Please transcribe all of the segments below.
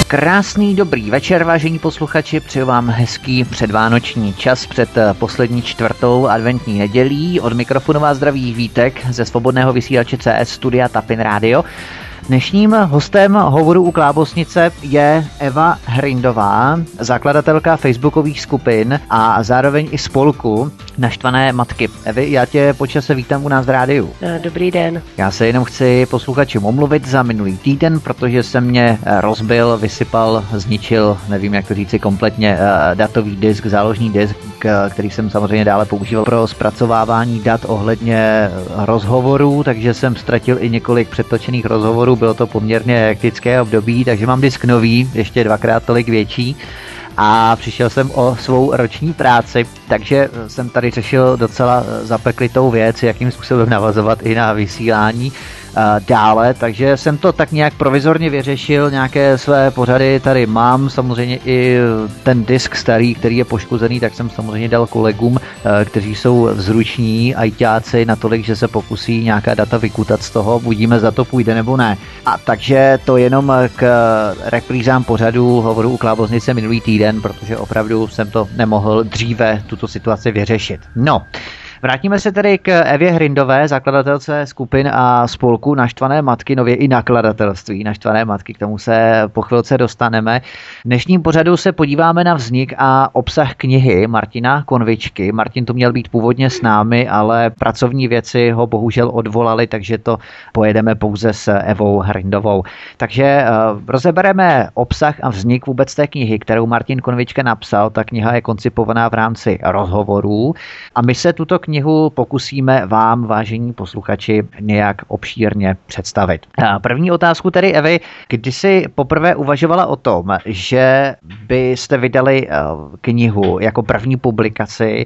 Krásný dobrý večer, vážení posluchači, přeju vám hezký předvánoční čas před poslední čtvrtou adventní nedělí. Od mikrofonu vás zdraví Vítek ze svobodného vysílače CS Studia Tapin Radio. Dnešním hostem hovoru u Klábosnice je Eva Hrindová, zakladatelka facebookových skupin a zároveň i spolku Naštvané matky. Evi, já tě po čase vítám u nás v rádiu. Dobrý den. Já se jenom chci posluchačům omluvit za minulý týden, protože se mě rozbil, vysypal, zničil, nevím jak to říci kompletně, datový disk, záložní disk, který jsem samozřejmě dále používal pro zpracovávání dat ohledně rozhovorů, takže jsem ztratil i několik předtočených rozhovorů, bylo to poměrně hektické období, takže mám disk nový, ještě 2x tolik větší. A přišel jsem o svou roční práci, takže jsem tady řešil docela zapeklitou věc, jakým způsobem navazovat i na vysílání dále, takže jsem to tak nějak provizorně vyřešil, nějaké své pořady tady mám, samozřejmě i ten disk starý, který je poškozený, tak jsem samozřejmě dal kolegům, kteří jsou zruční ajťáci natolik, že se pokusí nějaká data vykutat z toho, uvidíme, za to půjde nebo ne. A takže to jenom k reprízám pořadu hovoru u Klábosnice minulý týden, protože opravdu jsem to nemohl dříve tuto situaci vyřešit. No, vrátíme se tedy k Evě Hrindové, zakladatelce skupin a spolku Naštvané matky, nově i nakladatelství Naštvané matky, k tomu se po chvilce dostaneme. V dnešním pořadu se podíváme na vznik a obsah knihy Martina Konvičky. Martin tu měl být původně s námi, ale pracovní věci ho bohužel odvolali, takže to pojedeme pouze s Evou Hrindovou. Takže rozebereme obsah a vznik vůbec té knihy, kterou Martin Konvička napsal. Ta kniha je koncipovaná v rámci rozhovorů a my se tuto knihu pokusíme vám, vážení posluchači, nějak obšírně představit. První otázku tedy, Evi, kdy jsi poprvé uvažovala o tom, že byste vydali knihu jako první publikaci,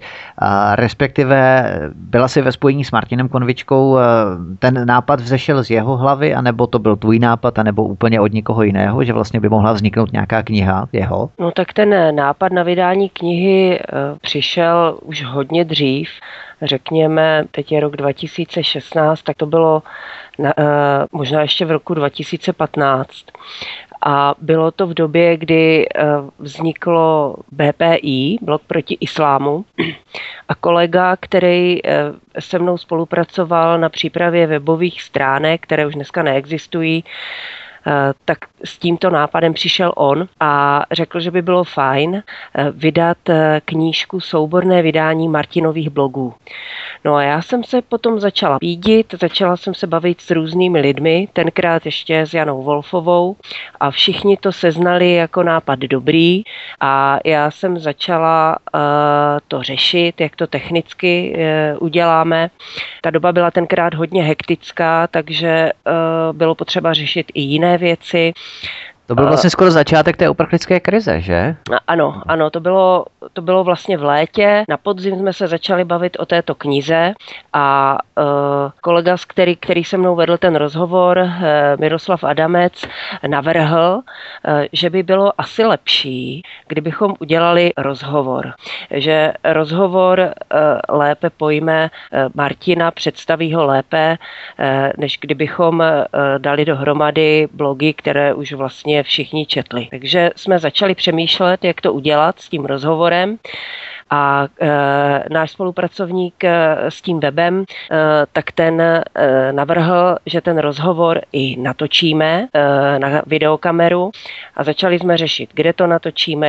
respektive byla si ve spojení s Martinem Konvičkou, ten nápad vzešel z jeho hlavy, anebo to byl tvůj nápad, anebo úplně od někoho jiného, že vlastně by mohla vzniknout nějaká kniha jeho? No tak ten nápad na vydání knihy přišel už hodně dřív. Řekněme, teď je rok 2016, tak to bylo možná ještě v roku 2015. A bylo to v době, kdy vzniklo BPI, Blok proti islámu, a kolega, který se mnou spolupracoval na přípravě webových stránek, které už dneska neexistují, tak s tímto nápadem přišel on a řekl, že by bylo fajn vydat knížku souborné vydání Martinových blogů. No a já jsem se potom začala pídit, začala jsem se bavit s různými lidmi, tenkrát ještě s Janou Wolfovou a všichni to seznali jako nápad dobrý a já jsem začala to řešit, jak to technicky uděláme. Ta doba byla tenkrát hodně hektická, takže bylo potřeba řešit i jiné věci. To byl vlastně skoro začátek té uprchlické krize, že? Ano, to bylo vlastně v létě. Na podzim jsme se začali bavit o této knize a kolega, který se mnou vedl ten rozhovor, Miroslav Adamec, navrhl, že by bylo asi lepší, kdybychom udělali rozhovor. Že rozhovor lépe pojme Martina, představí ho lépe, než kdybychom dali dohromady blogy, které už vlastně všichni četli. Takže jsme začali přemýšlet, jak to udělat s tím rozhovorem. A náš spolupracovník s tím webem, tak ten navrhl, že ten rozhovor i natočíme na videokameru a začali jsme řešit, kde to natočíme,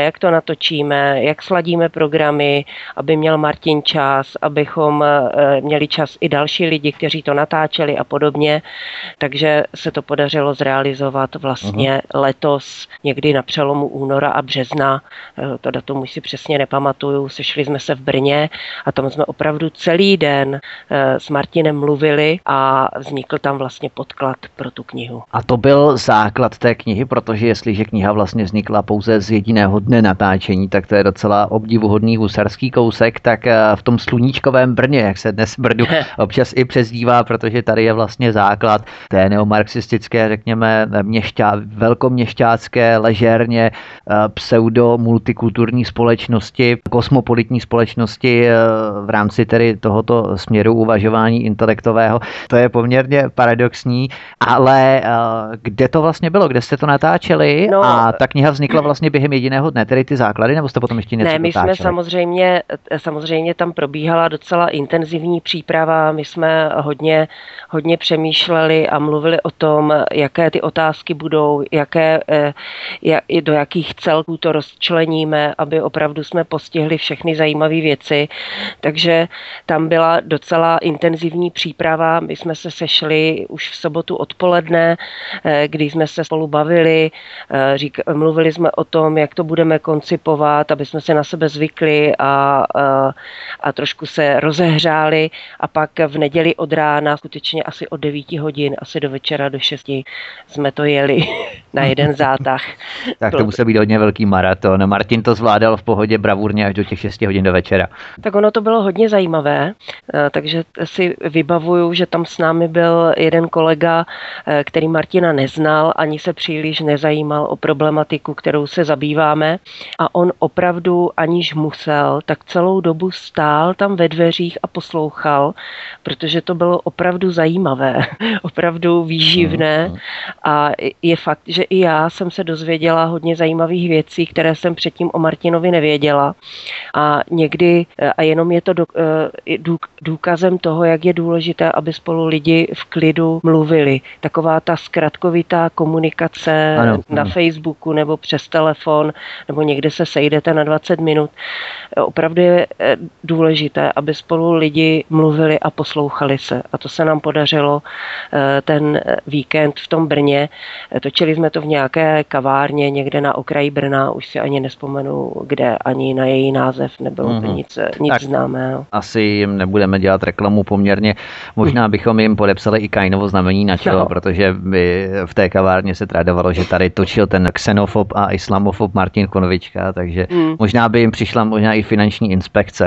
jak sladíme programy, aby měl Martin čas, abychom měli čas i další lidi, kteří to natáčeli a podobně. Takže se to podařilo zrealizovat vlastně letos, někdy na přelomu února a března. To datum už si přesně nepamatuju, sešli jsme se v Brně a tam jsme opravdu celý den s Martinem mluvili a vznikl tam vlastně podklad pro tu knihu. A to byl základ té knihy, protože jestliže kniha vlastně vznikla pouze z jediného dne natáčení, tak to je docela obdivuhodný husarský kousek, tak v tom sluníčkovém Brně, jak se dnes Brdu občas i přezdívá, protože tady je vlastně základ té neomarxistické, řekněme, velkoměšťácké, ležérně pseudo-multikulturní společnosti, kosmopolitní maturitní společnosti v rámci tedy tohoto směru uvažování intelektového. To je poměrně paradoxní, ale kde to vlastně bylo? Kde jste to natáčeli? No, a ta kniha vznikla vlastně během jediného dne, tedy ty základy, nebo jste potom ještě něco dotáčeli? Ne, my jsme samozřejmě tam probíhala docela intenzivní příprava, my jsme hodně přemýšleli a mluvili o tom, jaké ty otázky budou, do jakých celků to rozčleníme, aby opravdu jsme postihli všechny zajímavé věci. Takže tam byla docela intenzivní příprava. My jsme se sešli už v sobotu odpoledne, kdy jsme se spolu bavili, mluvili jsme o tom, jak to budeme koncipovat, aby jsme se na sebe zvykli a trošku se rozehřáli, a pak v neděli od rána, skutečně asi od 9 hodin, asi do večera do 6 jsme to jeli na jeden zátah. Tak to musel být hodně velký maraton. Martin to zvládal v pohodě bravurně až do těch 6 hodin do večera. Tak ono to bylo hodně zajímavé, takže si vybavuju, že tam s námi byl jeden kolega, který Martina neznal, ani se příliš nezajímal o problematiku, kterou se zabýváme, a on opravdu, aniž musel, tak celou dobu stál tam ve dveřích a poslouchal, protože to bylo opravdu zajímavé, opravdu výživné, a je fakt, že i já jsem se dozvěděla hodně zajímavých věcí, které jsem předtím o Martinovi nevěděla, a někdy, a jenom je to důkazem toho, jak je důležité, aby spolu lidi v klidu mluvili. Taková ta zkratkovitá komunikace na Facebooku nebo přes telefon, nebo někde se sejdete na 20 minut. Opravdu je důležité, aby spolu lidi mluvili a poslouchali se. A to se nám podařilo ten víkend v tom Brně. Točili jsme to v nějaké kavárně někde na okraji Brna, už si ani nespomenu kde, ani na její název nebylo nic známého. Asi jim nebudeme dělat reklamu poměrně. Možná bychom jim podepsali i Kainovo znamení na čelo, protože by v té kavárně se tradovalo, že tady točil ten xenofob a islamofob Martin Konovička, takže možná by jim přišla možná i finanční inspekce.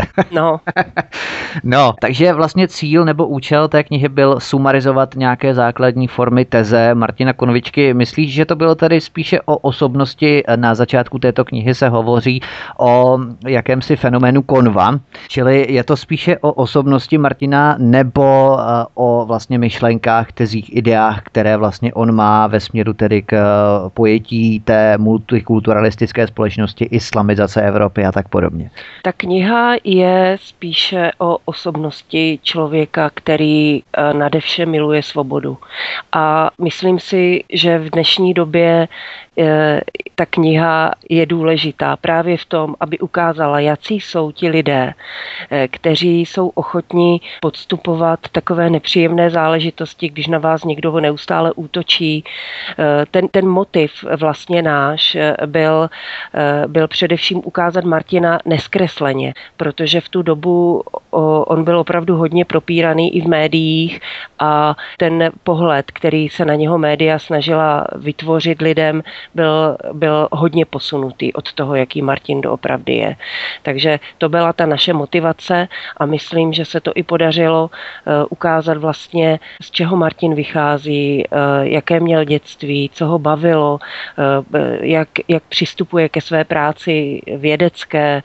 No, takže vlastně cíl nebo účel té knihy byl sumarizovat nějaké základní formy teze Martina Konovičky. Myslíš, že to bylo tady spíše o osobnosti? Na začátku této knihy se hovoří o jakémsi fenoménu konva, čili je to spíše o osobnosti Martina nebo o vlastně myšlenkách, tezích, ideách, které vlastně on má ve směru tedy k pojetí té multikulturalistické společnosti, islamizace Evropy a tak podobně? Ta kniha je spíše o osobnosti člověka, který nade vše miluje svobodu. A myslím si, že v dnešní době ta kniha je důležitá právě v tom, aby ukázala, jací jsou ti lidé, kteří jsou ochotní podstupovat takové nepříjemné záležitosti, když na vás někdo neustále útočí. Ten motiv vlastně náš byl především ukázat Martina neskresleně, protože v tu dobu on byl opravdu hodně propíraný i v médiích, a ten pohled, který se na něho média snažila vytvořit lidem, byl hodně posunutý od toho, jaký Martin doopravdy je. Takže to byla ta naše motivace, a myslím, že se to i podařilo ukázat vlastně, z čeho Martin vychází, jaké měl dětství, co ho bavilo, jak přistupuje ke své práci vědecké,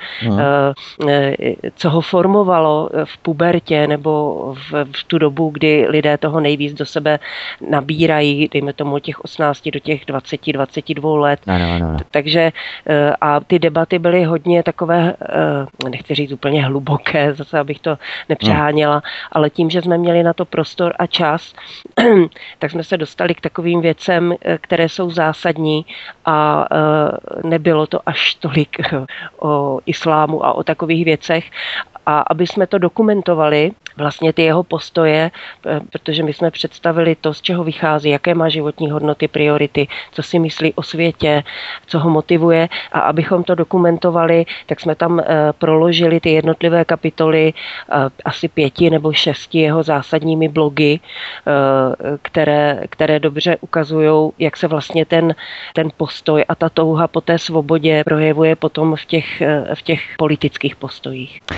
co ho formovalo v pubertě nebo v tu dobu, kdy lidé toho nejvíc do sebe nabírají, dejme tomu od těch 18 do těch 22 let. No. Takže a ty debaty byly hodně takové, nechci říct úplně hluboké, zase abych to nepřeháněla, ale tím, že jsme měli na to prostor a čas, tak jsme se dostali k takovým věcem, které jsou zásadní, a nebylo to až tolik o islámu a o takových věcech. A aby jsme to dokumentovali, vlastně ty jeho postoje, protože my jsme představili to, z čeho vychází, jaké má životní hodnoty, priority, co si myslí o světě, co ho motivuje, a abychom to dokumentovali, tak jsme tam proložili ty jednotlivé kapitoly asi 5 nebo 6 jeho zásadními blogy, které dobře ukazují, jak se vlastně ten postoj a ta touha po té svobodě projevuje potom v těch politických postojích.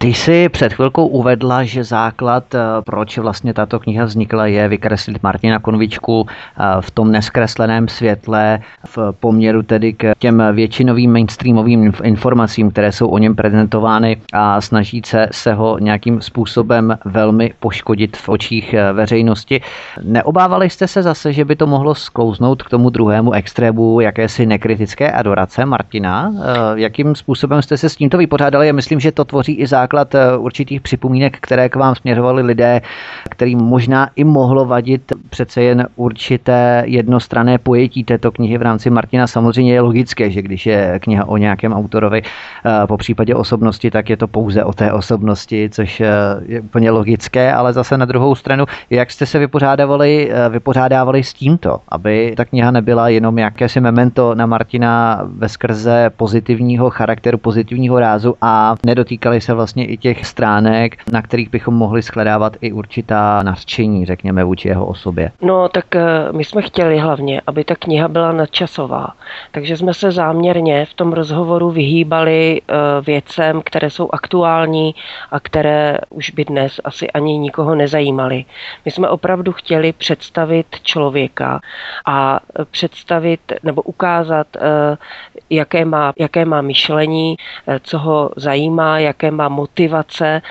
Ty jsi před chvilkou uvedla, že základ, proč vlastně tato kniha vznikla, je vykreslit Martina Konvičku v tom neskresleném světle, v poměru tedy k těm většinovým mainstreamovým informacím, které jsou o něm prezentovány a snažit se ho nějakým způsobem velmi poškodit v očích veřejnosti. Neobávali jste se zase, že by to mohlo sklouznout k tomu druhému extrému jakési nekritické adorace Martina? Jakým způsobem jste se s tímto vypořádali? Já myslím, že to tvoří i základ určitých připomínek, které k vám směřovali lidé, kterým možná i mohlo vadit přece jen určité jednostranné pojetí této knihy v rámci Martina. Samozřejmě je logické, že když je kniha o nějakém autorovi, po případě osobnosti, tak je to pouze o té osobnosti, což je úplně logické, ale zase na druhou stranu, jak jste se vypořádávali s tímto, aby ta kniha nebyla jenom jakési memento na Martina veskrze pozitivního charakteru, pozitivního rázu a nedotýkali se vlastně i těch stránek, na kterých bychom mohli shledávat i určitá nařčení, řekněme, vůči jeho osobě. No tak my jsme chtěli hlavně, aby ta kniha byla nadčasová, takže jsme se záměrně v tom rozhovoru vyhýbali věcem, které jsou aktuální a které už by dnes asi ani nikoho nezajímaly. My jsme opravdu chtěli představit člověka a představit nebo ukázat, jaké má myšlení, co ho zajímá, jaké má motivace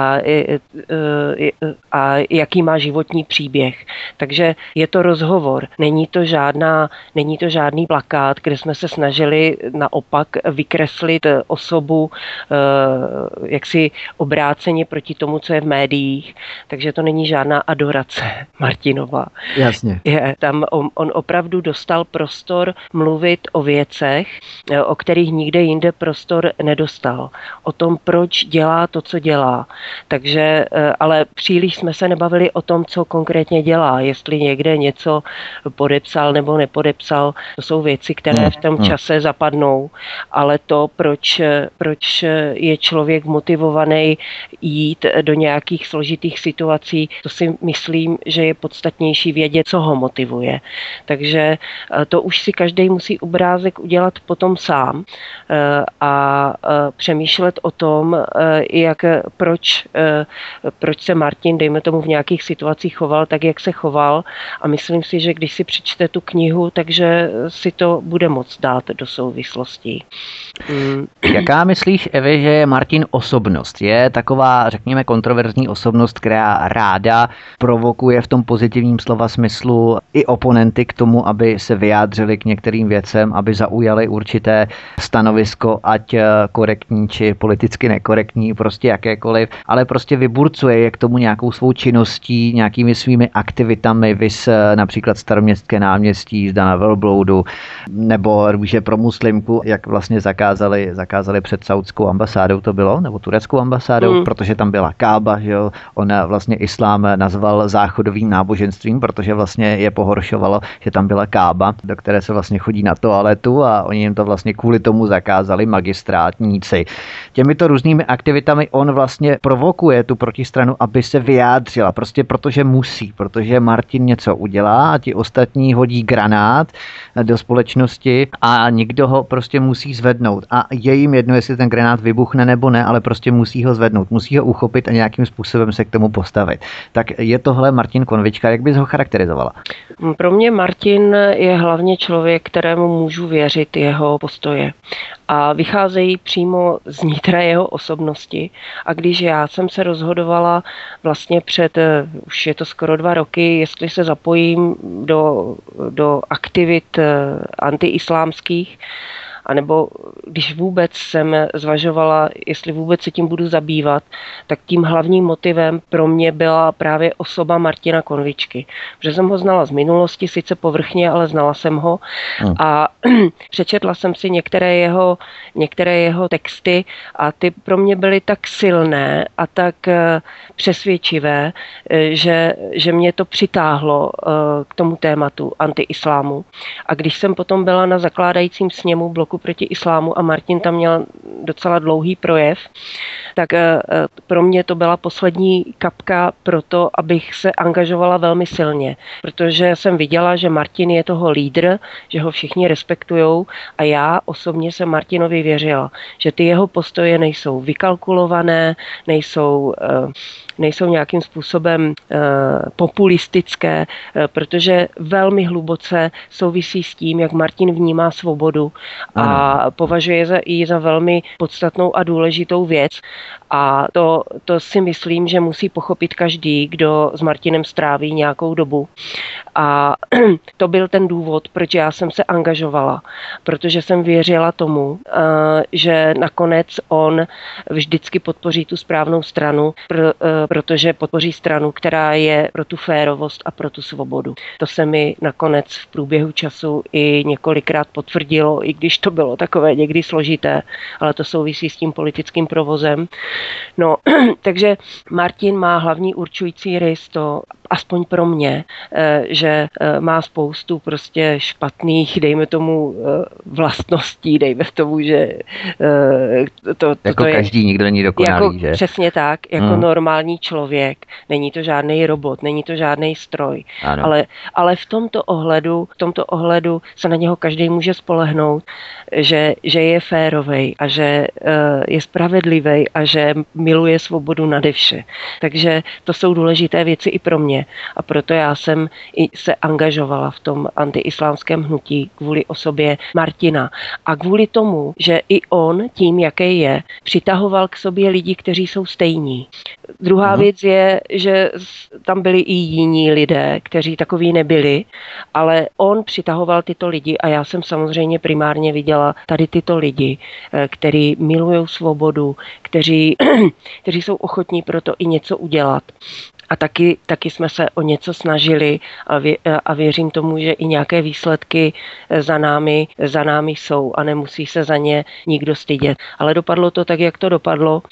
a jaký má životní příběh. Takže je to rozhovor, není to žádný plakát, kde jsme se snažili naopak vykreslit osobu jaksi obráceně proti tomu, co je v médiích, takže to není žádná adorace Martinova. Jasně. Tam on opravdu dostal prostor mluvit o věcech, o kterých nikde jinde prostor nedostal. O tom, proč dělá to, co dělá. Takže, ale příliš jsme se nebavili o tom, co konkrétně dělá. Jestli někde něco podepsal nebo nepodepsal, to jsou věci, které v tom čase zapadnou. Ale to, proč je člověk motivovaný jít do nějakých složitých situací, to si myslím, že je podstatnější vědět, co ho motivuje. Takže to už si každý musí obrázek udělat potom sám a přemýšlet o tom, proč se Martin, dejme tomu, v nějakých situacích choval tak, jak se choval, a myslím si, že když si přečte tu knihu, takže si to bude moct dát do souvislostí. Jaká myslíš, Evi, že je Martin osobnost? Je taková, řekněme, kontroverzní osobnost, která ráda provokuje v tom pozitivním slova smyslu i oponenty k tomu, aby se vyjádřili k některým věcem, aby zaujali určité stanovisko, ať korektní či politicky nekorektní, prostě jakékoliv, ale prostě vyburcuje je k tomu nějakou svou činností, nějakými svými aktivitami, vys například Staroměstské náměstí, Zdana Velbloudu, nebo růže pro muslimku, jak vlastně zakázali před saudskou ambasádou to bylo, nebo tureckou ambasádou, protože tam byla Kába, že jo, ona vlastně islám nazval záchodovým náboženstvím, protože vlastně je pohoršovalo, že tam byla Kába, do které se vlastně chodí na toaletu a oni jim to vlastně kvůli tomu zakázali magistrátníci. Těmito různými aktivitami on vlastně provokuje tu protistranu, aby se vyjádřila, prostě protože musí, protože Martin něco udělá a ti ostatní hodí granát do společnosti a někdo ho prostě musí zvednout. A je jim jedno, jestli ten granát vybuchne nebo ne, ale prostě musí ho zvednout, musí ho uchopit a nějakým způsobem se k tomu postavit. Tak je tohle Martin Konvička, jak bys ho charakterizovala? Pro mě Martin je hlavně člověk, kterému můžu věřit jeho postoje. A vycházejí přímo z nitra jeho osobnosti. A když já jsem se rozhodovala vlastně už je to skoro 2 roky, jestli se zapojím do aktivit antiislámských, anebo když vůbec jsem zvažovala, jestli vůbec se tím budu zabývat, tak tím hlavním motivem pro mě byla právě osoba Martina Konvičky. Protože jsem ho znala z minulosti, sice povrchně, ale znala jsem ho a přečetla jsem si některé jeho texty a ty pro mě byly tak silné a tak přesvědčivé, že mě to přitáhlo k tomu tématu antiislámu. A když jsem potom byla na zakládajícím sněmu Bloku proti islámu a Martin tam měl docela dlouhý projev, tak pro mě to byla poslední kapka pro to, abych se angažovala velmi silně, protože jsem viděla, že Martin je toho lídr, že ho všichni respektujou a já osobně jsem Martinovi věřila, že ty jeho postoje nejsou vykalkulované, nejsou nějakým způsobem populistické, protože velmi hluboce souvisí s tím, jak Martin vnímá svobodu a považuje ji za velmi podstatnou a důležitou věc. A to si myslím, že musí pochopit každý, kdo s Martinem stráví nějakou dobu. A to byl ten důvod, proč já jsem se angažovala, protože jsem věřila tomu, že nakonec on vždycky podpoří tu správnou stranu, protože podpoří stranu, která je pro tu férovost a pro tu svobodu. To se mi nakonec v průběhu času i několikrát potvrdilo, i když to bylo takové někdy složité, ale to souvisí s tím politickým provozem. No, takže Martin má hlavní určující rys, to aspoň pro mě, že má spoustu prostě špatných, dejme tomu, vlastností, dejme tomu, že to je, každý, nikdo není dokonalý, jako, že? Přesně tak, jako normální člověk. Není to žádný robot, není to žádný stroj. Ale v tomto ohledu se na něho každý může spolehnout, že je férovej a že je spravedlivý a že miluje svobodu nade vše. Takže to jsou důležité věci i pro mě. A proto já jsem i se angažovala v tom antiislámském hnutí kvůli osobě Martina. A kvůli tomu, že i on tím, jaký je, přitahoval k sobě lidi, kteří jsou stejní. Druhá věc je, že tam byli i jiní lidé, kteří takoví nebyli, ale on přitahoval tyto lidi a já jsem samozřejmě primárně viděla tady tyto lidi, kteří milují svobodu, kteří jsou ochotní pro to i něco udělat. A taky jsme se o něco snažili a věřím tomu, že i nějaké výsledky za námi jsou a nemusí se za ně nikdo stydět. Ale dopadlo to tak, jak to dopadlo.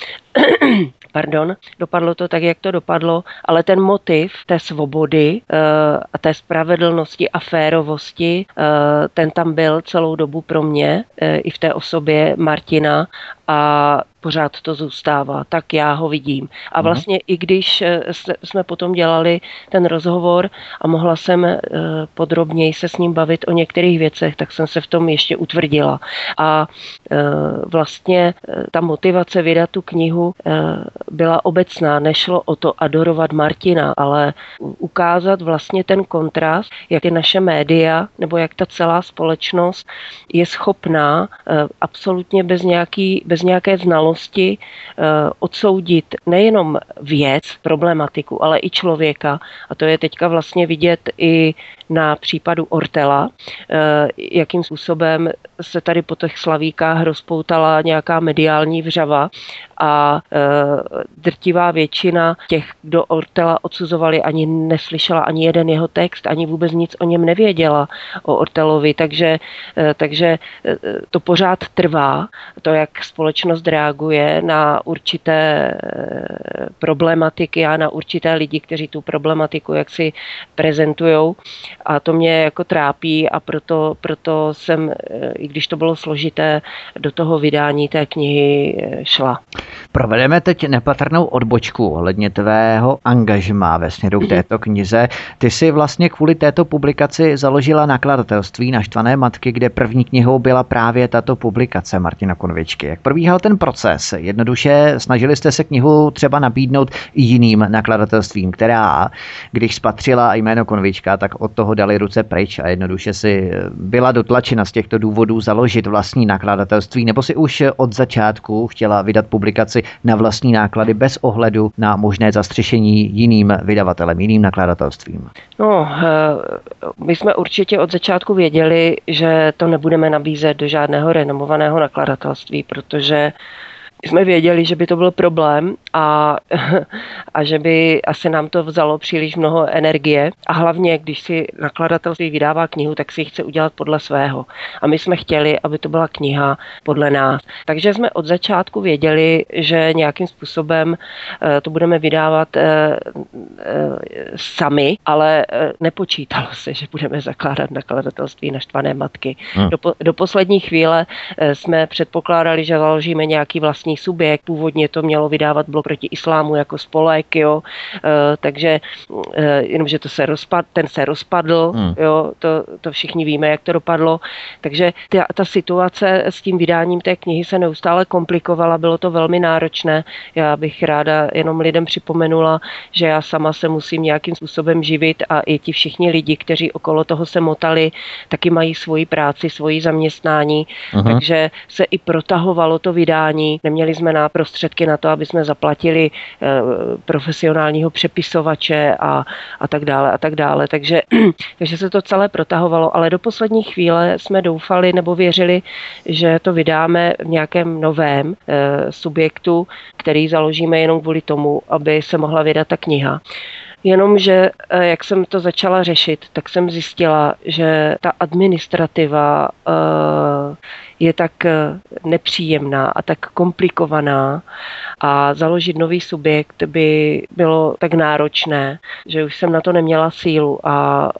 Dopadlo to tak, jak to dopadlo, ale ten motiv té svobody a té spravedlnosti a férovosti, ten tam byl celou dobu pro mě, i v té osobě Martina a pořád to zůstává, tak já ho vidím. A vlastně i když jsme potom dělali ten rozhovor a mohla jsem podrobněji se s ním bavit o některých věcech, tak jsem se v tom ještě utvrdila. A vlastně ta motivace vydat tu knihu byla obecná. Nešlo o to adorovat Martina, ale ukázat vlastně ten kontrast, jak je naše média nebo jak ta celá společnost je schopná absolutně bez nějaké znalosti odsoudit nejenom věc, problematiku, ale i člověka. A to je teďka vlastně vidět i na případu Ortela, jakým způsobem se tady po těch slavíkách rozpoutala nějaká mediální vřava a drtivá většina těch, kdo Ortela odsuzovali, ani neslyšela ani jeden jeho text, ani vůbec nic o něm nevěděla, o Ortelovi, takže to pořád trvá, to, jak společnost reaguje na určité problematiky a na určité lidi, kteří tu problematiku jaksi prezentujou. A to mě jako trápí a proto jsem, i když to bylo složité, do toho vydání té knihy šla. Provedeme teď nepatrnou odbočku ohledně tvého angažmá ve směru k této knize. Ty si vlastně kvůli této publikaci založila nakladatelství Naštvané matky, kde první knihou byla právě tato publikace Martina Konvičky. Jak probíhal ten proces? Jednoduše snažili jste se knihu třeba nabídnout i jiným nakladatelstvím, která, když spatřila jméno Konvička, tak od toho dali ruce pryč a jednoduše si byla dotlačena z těchto důvodů založit vlastní nakladatelství, nebo si už od začátku chtěla vydat publikaci na vlastní náklady bez ohledu na možné zastřešení jiným vydavatelem, jiným nakladatelstvím? No, my jsme určitě od začátku věděli, že to nebudeme nabízet do žádného renomovaného nakladatelství, protože jsme věděli, že by to byl problém a že by asi nám to vzalo příliš mnoho energie a hlavně, když si nakladatelství vydává knihu, tak si ji chce udělat podle svého. A my jsme chtěli, aby to byla kniha podle nás. Takže jsme od začátku věděli, že nějakým způsobem to budeme vydávat sami, ale nepočítalo se, že budeme zakládat nakladatelství Naštvané matky. Do poslední chvíle jsme předpokládali, že založíme nějaký vlastní subjekt. Původně to mělo vydávat Blok proti islámu jako spolek, jo. Takže jenomže ten se rozpadl, jo. To všichni víme, jak to dopadlo. Takže ta situace s tím vydáním té knihy se neustále komplikovala, bylo to velmi náročné. Já bych ráda jenom lidem připomenula, že já sama se musím nějakým způsobem živit a i ti všichni lidi, kteří okolo toho se motali, taky mají svoji práci, svoji zaměstnání, takže se i protahovalo to vydání. Neměli jsme prostředky na to, aby jsme zaplatili profesionálního přepisovače a tak dále. Takže se to celé protahovalo, ale do poslední chvíle jsme doufali nebo věřili, že to vydáme v nějakém novém subjektu, který založíme jenom kvůli tomu, aby se mohla vydat ta kniha. Jenomže, jak jsem to začala řešit, tak jsem zjistila, že ta administrativa je tak nepříjemná a tak komplikovaná a založit nový subjekt by bylo tak náročné, že už jsem na to neměla sílu a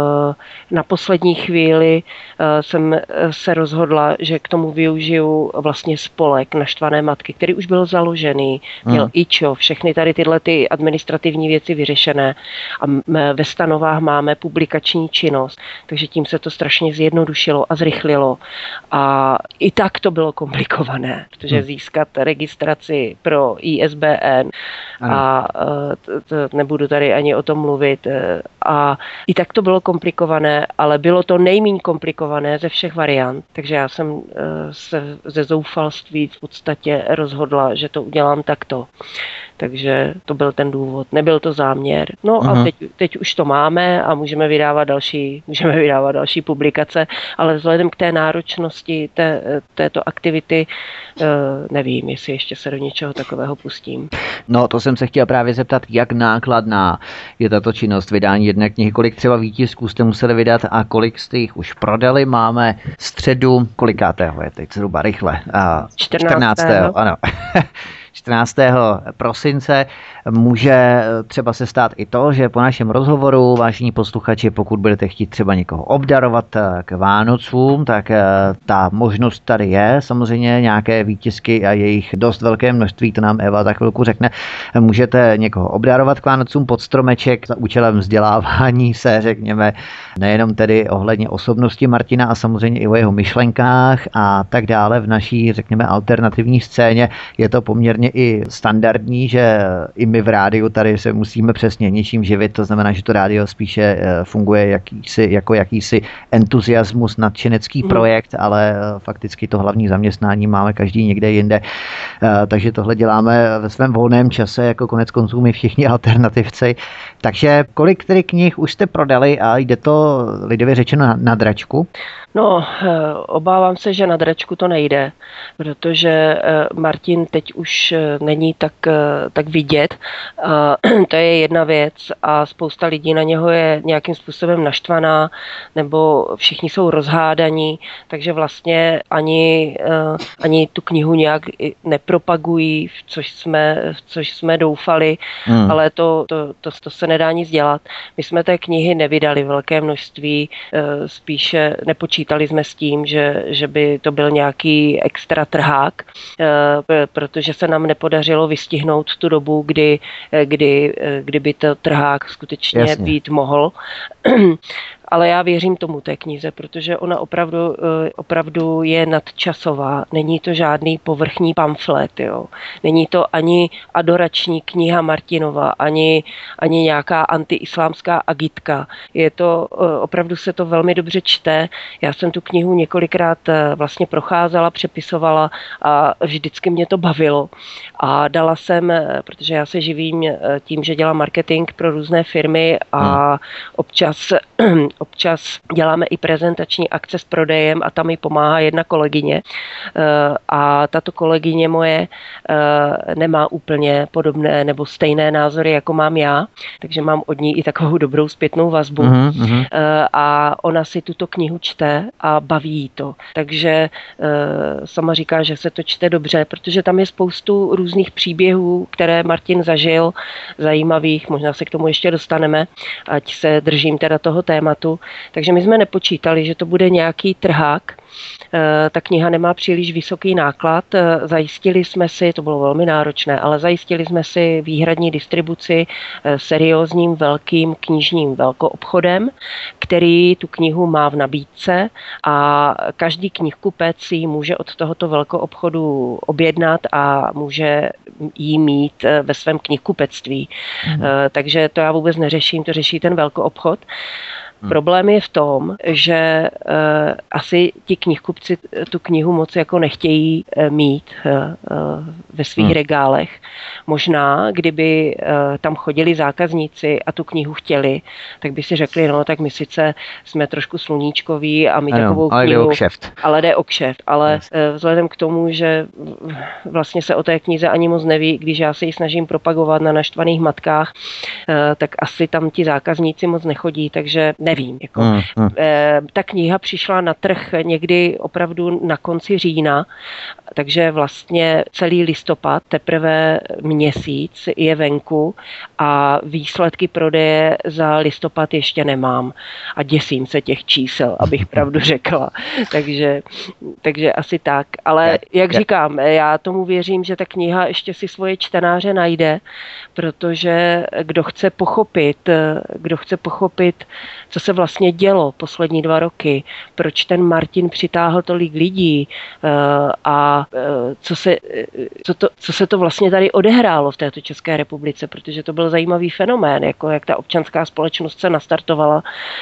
na poslední chvíli jsem se rozhodla, že k tomu využiju vlastně spolek Naštvané matky, který už byl založený, měl IČO, všechny tady tyhle ty administrativní věci vyřešené a ve stanovách máme publikační činnost, takže tím se to strašně zjednodušilo a zrychlilo a i tak to bylo komplikované, protože získat registraci pro ISBN a nebudu tady ani o tom mluvit a i tak to bylo komplikované, ale bylo to nejméně komplikované ze všech variant, takže já jsem se ze zoufalství v podstatě rozhodla, že to udělám takto. Takže to byl ten důvod, nebyl to záměr. No a teď už to máme a můžeme vydávat další publikace, ale vzhledem k té náročnosti této aktivity nevím, jestli ještě se do něčeho takového pustím. No, to jsem se chtěl právě zeptat, jak nákladná je tato činnost vydání jedné knihy, kolik třeba výtisků jste museli vydat a kolik jste jich už prodali. Máme středu, kolikátého je teď zhruba rychle? 14. Ano. 14. prosince může třeba se stát i to, že po našem rozhovoru, vážení posluchači, pokud budete chtít třeba někoho obdarovat k Vánocům, tak ta možnost tady je. Samozřejmě nějaké výtisky a jejich dost velké množství, to nám Eva za chvilku řekne. Můžete někoho obdarovat k Vánocům pod stromeček za účelem vzdělávání se, řekněme, nejenom tedy ohledně osobnosti Martina a samozřejmě i o jeho myšlenkách a tak dále v naší, řekněme, alternativní scéně. Je to poměrně i standardní, že i my v rádiu tady se musíme přesně něčím živit, to znamená, že to rádio spíše funguje jako jakýsi entuziasmus, nadšenecký projekt, ale fakticky to hlavní zaměstnání máme každý někde jinde. Takže tohle děláme ve svém volném čase, jako konec konců my všichni alternativci. Takže kolik tedy knih už jste prodali a jde to lidově řečeno na dračku? No, obávám se, že na dračku to nejde, protože Martin teď už není tak vidět. To je jedna věc a spousta lidí na něho je nějakým způsobem naštvaná nebo všichni jsou rozhádaní, takže vlastně ani tu knihu nějak nepropagují, což jsme doufali, ale to se nedá nic dělat. My jsme té knihy nevydali velké množství, spíše nepočítali jsme s tím, že by to byl nějaký extra trhák, protože se nám nepodařilo vystihnout tu dobu, kdyby to trhák skutečně být mohl. Ale já věřím tomu té knize, protože ona opravdu je nadčasová. Není to žádný povrchní pamflet. Jo. Není to ani adorační kniha Martinova, ani nějaká antiislámská agitka. Je to, opravdu se to velmi dobře čte. Já jsem tu knihu několikrát vlastně procházela, přepisovala a vždycky mě to bavilo. A dala jsem, protože já se živím tím, že dělám marketing pro různé firmy a občas občas děláme i prezentační akce s prodejem a tam mi pomáhá jedna kolegyně a tato kolegyně moje nemá úplně podobné nebo stejné názory, jako mám já, takže mám od ní i takovou dobrou zpětnou vazbu a ona si tuto knihu čte a baví jí to. Takže sama říká, že se to čte dobře, protože tam je spoustu různých příběhů, které Martin zažil, zajímavých, možná se k tomu ještě dostaneme, ať se držím teda toho tématu. Takže my jsme nepočítali, že to bude nějaký trhák. Ta kniha nemá příliš vysoký náklad. Zajistili jsme si, to bylo velmi náročné, ale zajistili jsme si výhradní distribuci seriózním velkým knižním velkoobchodem, který tu knihu má v nabídce a každý knihkupec si ji může od tohoto velkoobchodu objednat a může ji mít ve svém knihkupectví. Takže to já vůbec neřeším, to řeší ten velkoobchod. Problém je v tom, že asi ti knihkupci tu knihu moc jako nechtějí mít ve svých regálech. Možná, kdyby tam chodili zákazníci a tu knihu chtěli, tak by si řekli, no tak my sice jsme trošku sluníčkoví a my takovou knihu, ale jde o kšeft. Ale vzhledem k tomu, že vlastně se o té knize ani moc neví, když já se ji snažím propagovat na Naštvaných matkách, tak asi tam ti zákazníci moc nechodí, takže nevím. Jako. Ta kniha přišla na trh někdy opravdu na konci října, takže vlastně celý listopad, teprve měsíc je venku a výsledky prodeje za listopad ještě nemám. A děsím se těch čísel, abych pravdu řekla. Takže asi tak. Ale jak říkám, já tomu věřím, že ta kniha ještě si svoje čtenáře najde, protože kdo chce pochopit, co se vlastně dělo poslední 2 roky, proč ten Martin přitáhl tolik lidí a co se to vlastně tady odehrálo v této České republice, protože to byl zajímavý fenomén, jako jak ta občanská společnost se nastartovala,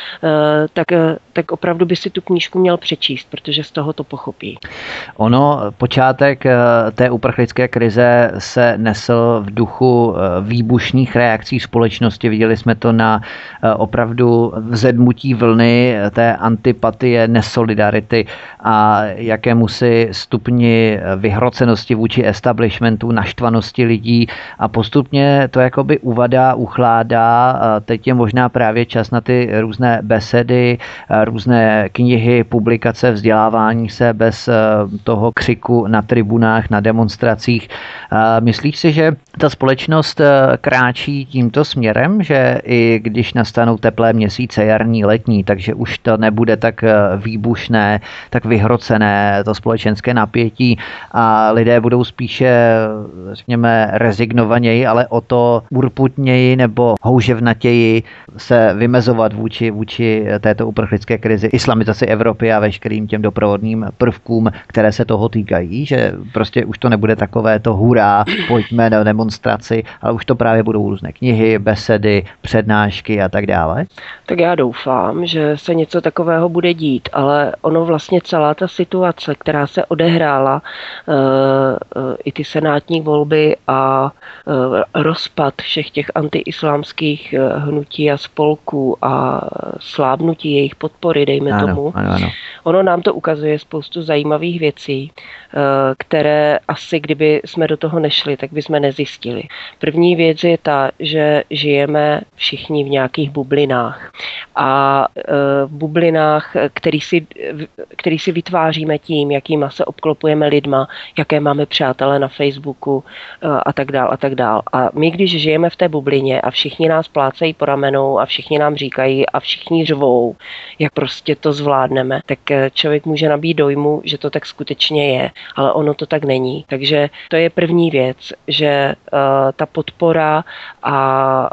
tak opravdu by si tu knížku měl přečíst, protože z toho to pochopí. Ono, počátek té uprchlické krize se nesl v duchu výbušných reakcí společnosti. Viděli jsme to na opravdu vzedmutí vlny té antipatie, nesolidarity a jakémusi stupni vyhrocenosti vůči establishmentu, naštvanosti lidí a postupně to jakoby uvadá, uchládá. Teď je možná právě čas na ty různé besedy, různé knihy, publikace, vzdělávání se bez toho křiku na tribunách, na demonstracích. Myslíš si, že ta společnost kráčí tímto směrem, že i když nastanou teplé měsíce, jarní, letní, takže už to nebude tak výbušné, tak vyhrocené to společenské napětí a lidé budou spíše, řekněme, rezignovaněji, ale o to urputněji nebo houževnatěji se vymezovat vůči této uprchlické krizi, islamizaci Evropy a veškerým těm doprovodným prvkům, které se toho týkají, že prostě už to nebude takové to hurá, pojďme na demonstraci, ale už to právě budou různé knihy, besedy, přednášky a tak dále? Tak já doufám, že se něco takového bude dít, ale ono vlastně celá ta situace, která se odehrála, i ty senátní volby a rozpad všech těch antiislámských hnutí a spolků a slábnutí jejich podpory, dejme tomu. Ano. Ono nám to ukazuje spoustu zajímavých věcí, které asi kdyby jsme do toho nešli, tak bychom nezjistili. První věc je ta, že žijeme všichni v nějakých bublinách. A v bublinách, který si vytváříme tím, jakýma se obklopujeme lidma, jaké máme přátelé na Facebooku a tak dál a tak dál. A my, když žijeme v té bublině a všichni nás plácají po ramenou a všichni nám říkají a všichni řvou, jak prostě to zvládneme, tak člověk může nabít dojmu, že to tak skutečně je, ale ono to tak není. Takže to je první věc, že ta podpora a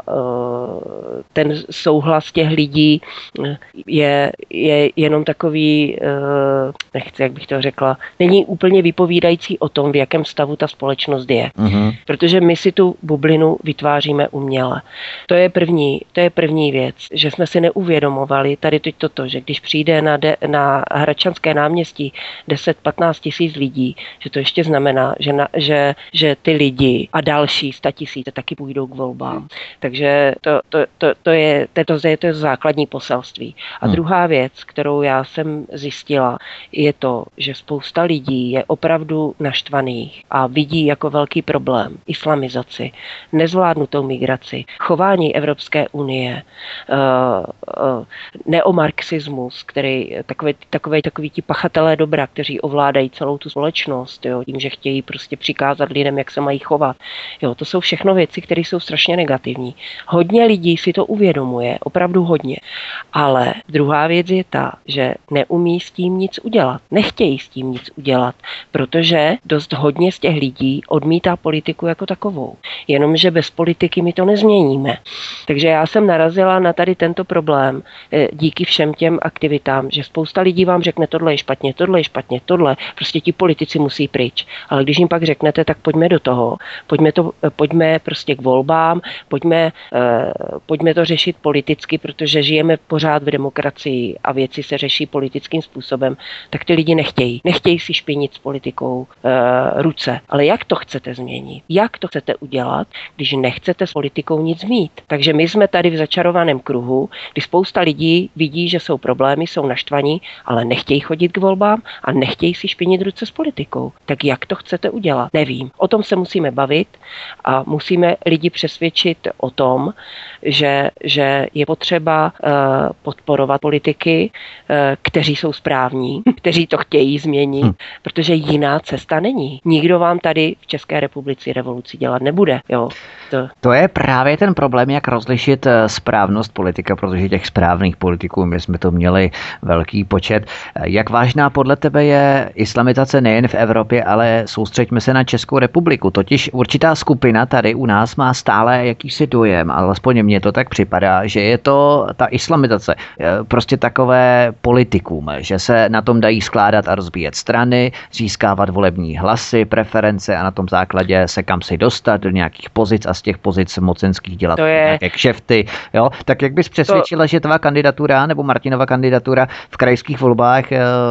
ten souhlas těch lidí je jenom takový, nechci, jak bych to řekla, není úplně vypovídající o tom, v jakém stavu ta společnost je. Protože my si tu bublinu vytváříme uměle. To je první věc, že jsme si neuvědomovali tady teď toto, že když přijde na Hradčanské náměstí 10-15 tisíc lidí, že to ještě znamená, že ty lidi a další 100 000 taky půjdou k volbám. Takže to je základní zásadní poselství. A druhá věc, kterou já jsem zjistila, je to, že spousta lidí je opravdu naštvaných a vidí jako velký problém islamizaci, nezvládnutou migraci, chování Evropské unie, neomarxismus, který takový ti pachatelé dobra, kteří ovládají celou tu společnost, jo, tím, že chtějí prostě přikázat lidem, jak se mají chovat. Jo, to jsou všechno věci, které jsou strašně negativní. Hodně lidí si to uvědomuje, opravdu hodně. Ale druhá věc je ta, že neumí s tím nic udělat. Nechtějí s tím nic udělat, protože dost hodně z těch lidí odmítá politiku jako takovou. Jenomže bez politiky my to nezměníme. Takže já jsem narazila na tady tento problém díky všem těm aktivitám, že spousta lidí vám řekne, tohle je špatně, tohle je špatně, tohle, prostě ti politici musí pryč. Ale když jim pak řeknete, tak pojďme do toho, pojďme prostě k volbám, pojďme to řešit politicky, protože žijeme pořád v demokracii a věci se řeší politickým způsobem, tak ty lidi nechtějí. Nechtějí si špinit s politikou ruce. Ale jak to chcete změnit? Jak to chcete udělat, když nechcete s politikou nic mít? Takže my jsme tady v začarovaném kruhu, kdy spousta lidí vidí, že jsou problémy, jsou naštvaní, ale nechtějí chodit k volbám a nechtějí si špinit ruce s politikou. Tak jak to chcete udělat? Nevím. O tom se musíme bavit a musíme lidi přesvědčit o tom, že je potřeba podporovat politiky, kteří jsou správní, kteří to chtějí změnit, protože jiná cesta není. Nikdo vám tady v České republice revoluci dělat nebude. Jo. To je právě ten problém, jak rozlišit správnost politika, protože těch správných politiků my jsme to měli velký počet. Jak vážná podle tebe je islamizace nejen v Evropě, ale soustřeďme se na Českou republiku. Totiž určitá skupina tady u nás má stále jakýsi dojem, alespoň mně to tak připadá, že je to ta islamizace prostě takové politikum, že se na tom dají skládat a rozbíjet strany, získávat volební hlasy, preference a na tom základě se kam si dostat do nějakých pozic a z těch pozic mocenských dělat nějaké kšefty. Jo? Tak jak bys přesvědčila, že tvá kandidatura nebo Martinova kandidatura v krajských volbách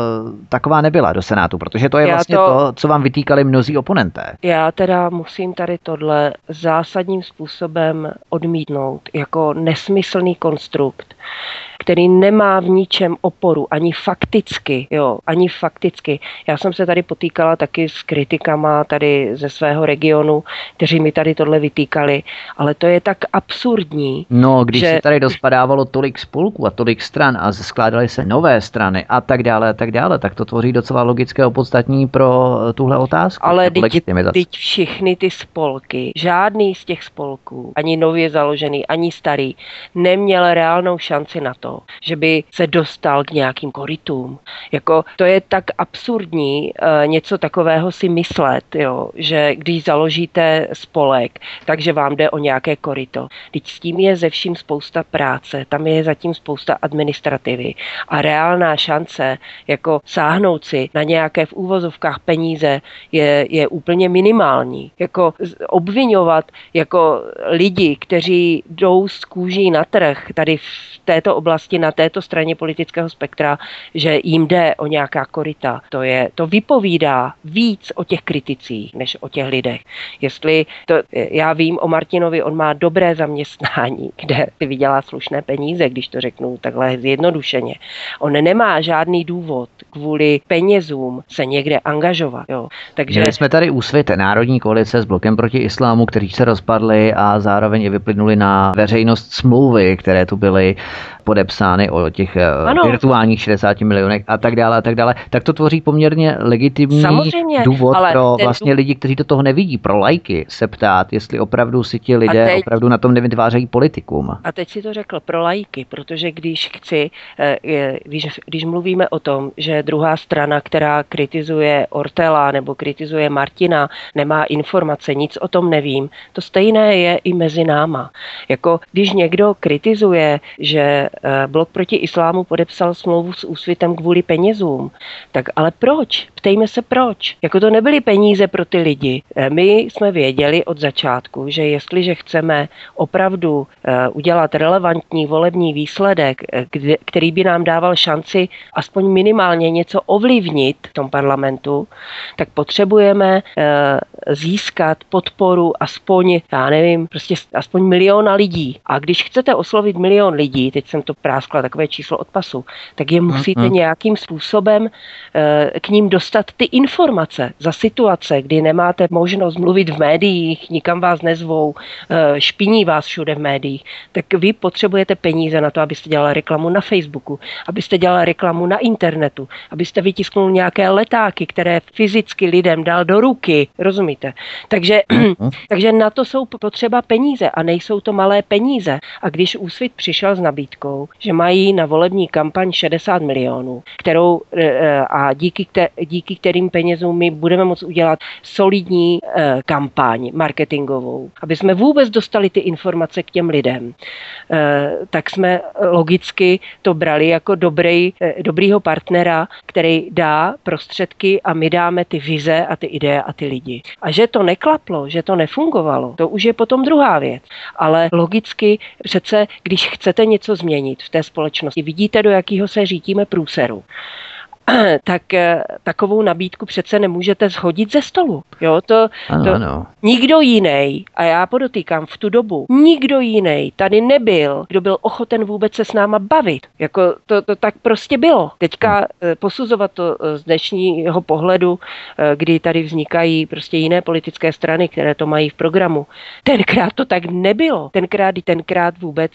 taková nebyla do Senátu, protože to je vlastně to, co vám vytýkali mnozí oponenté. Já teda musím tady tohle zásadním způsobem odmítnout jako nesmyslný konstrukt, který nemá v ničem oporu, ani fakticky, ani fakticky. Já jsem se tady potýkala taky s kritikama tady ze svého regionu, kteří mi tady tohle vytýkali, ale to je tak absurdní. No, když se tady dospadávalo tolik spolků a tolik stran a skládaly se nové strany a tak dále, tak to tvoří docela logické opodstatnění pro tuhle otázku. Ale teď všechny ty spolky, žádný z těch spolků, ani nově založený, ani starý, neměl reálnou šanci na to, že by se dostal k nějakým korytům. Jako, to je tak absurdní něco takového si myslet, že když založíte spolek, takže vám jde o nějaké koryto. Teď s tím je ze vším spousta práce, tam je zatím spousta administrativy a reálná šance jako sáhnout si na nějaké v úvozovkách peníze je úplně minimální. Jako obviňovat jako lidi, kteří jdou z kůží na trh tady v této oblasti, na této straně politického spektra, že jim jde o nějaká koryta. To vypovídá víc o těch kriticích, než o těch lidech. Já vím o Martinovi, on má dobré zaměstnání, kde si vydělá slušné peníze, když to řeknu takhle zjednodušeně. On nemá žádný důvod kvůli penězům se někde angažovat. Takže měli jsme tady Úsvit, Národní koalice s Blokem proti islámu, kteří se rozpadli a zároveň i vyplynuli na veřejnost smlouvy, které tu byly podepsány o těch virtuálních 60 milionech a tak dále, tak to tvoří poměrně legitimní důvod pro vlastně lidi, kteří do toho nevidí, pro lajky se ptát, jestli opravdu si ti lidé opravdu na tom nevytvářejí politikum. A teď si to řekl pro lajky, protože když mluvíme o tom, že druhá strana, která kritizuje Ortela nebo kritizuje Martina, nemá informace, nic o tom nevím, to stejné je i mezi náma. Jako když někdo kritizuje, že Blok proti islámu podepsal smlouvu s Úsvitem kvůli penězům. Tak ale proč? Ptejme se proč. Jako to nebyly peníze pro ty lidi. My jsme věděli od začátku, že jestliže chceme opravdu udělat relevantní volební výsledek, který by nám dával šanci aspoň minimálně něco ovlivnit v tom parlamentu, tak potřebujeme získat podporu aspoň, já nevím, prostě aspoň 1 milion lidí. A když chcete oslovit 1 milion lidí, médií, teď jsem to práskla, takové číslo od pasu, tak je musíte nějakým způsobem k ním dostat ty informace za situace, kdy nemáte možnost mluvit v médiích, nikam vás nezvou, špiní vás všude v médiích, tak vy potřebujete peníze na to, abyste dělali reklamu na Facebooku, abyste dělali reklamu na internetu, abyste vytisknul nějaké letáky, které fyzicky lidem dal do ruky, rozumíte? Takže na to jsou potřeba peníze a nejsou to malé peníze. A když Úsvit přišel s nabídkou, že mají na volební kampaň 60 milionů, a díky kterým penězům my budeme moct udělat solidní kampaň marketingovou, aby jsme vůbec dostali ty informace k těm lidem, tak jsme logicky to brali jako dobrýho partnera, který dá prostředky a my dáme ty vize a ty ideje a ty lidi. A že to neklaplo, že to nefungovalo, to už je potom druhá věc. Ale logicky přece, když chcete něco změnit v té společnosti, vidíte, do jakého se řítíme průseru, tak takovou nabídku přece nemůžete shodit ze stolu. Jo, ano. Nikdo jiný, a já podotýkám v tu dobu, nikdo jiný tady nebyl, kdo byl ochoten vůbec se s náma bavit. Jako to tak prostě bylo. Teďka posuzovat to z dnešního pohledu, kdy tady vznikají prostě jiné politické strany, které to mají v programu. Tenkrát to tak nebylo. Tenkrát vůbec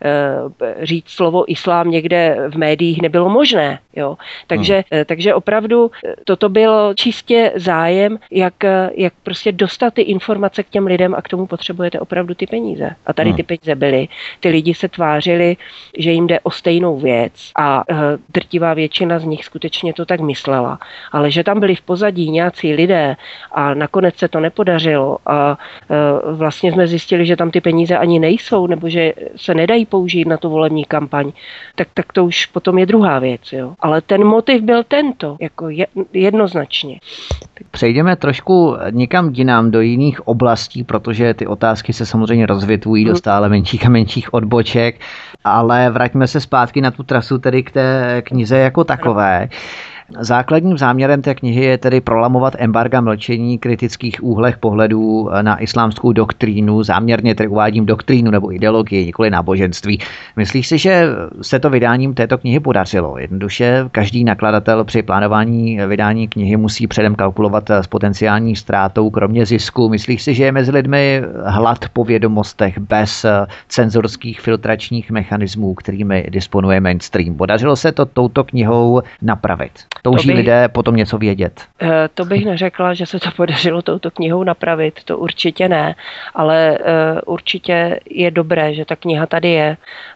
říct slovo islám někde v médiích nebylo možné. Jo. Takže opravdu toto byl čistě zájem, jak prostě dostat ty informace k těm lidem a k tomu potřebujete opravdu ty peníze. A tady ty peníze byly. Ty lidi se tvářili, že jim jde o stejnou věc a drtivá většina z nich skutečně to tak myslela. Ale že tam byli v pozadí nějací lidé a nakonec se to nepodařilo a vlastně jsme zjistili, že tam ty peníze ani nejsou nebo že se nedají použít na tu volební kampaň, tak to už potom je druhá věc. Jo. Ale ten motiv byl tento, jako jednoznačně. Přejdeme trošku někam jinam, do jiných oblastí, protože ty otázky se samozřejmě rozvětvují do stále menších a menších odboček, ale vraťme se zpátky na tu trasu, tedy k té knize jako takové. Základním záměrem té knihy je tedy prolamovat embarga mlčení kritických úhlech pohledů na islámskou doktrínu, záměrně tedy uvádím doktrínu nebo ideologii, nikoli náboženství. Myslíš si, že se to vydáním této knihy podařilo? Jednoduše každý nakladatel při plánování vydání knihy musí předem kalkulovat s potenciální ztrátou, kromě zisku. Myslíš si, že je mezi lidmi hlad po vědomostech bez cenzorských filtračních mechanismů, kterými disponuje mainstream? Podařilo se to touto knihou napravit? Touží lidé potom něco vědět? To bych neřekla, že se to podařilo touto knihou napravit, to určitě ne, ale určitě je dobré, že ta kniha tady je.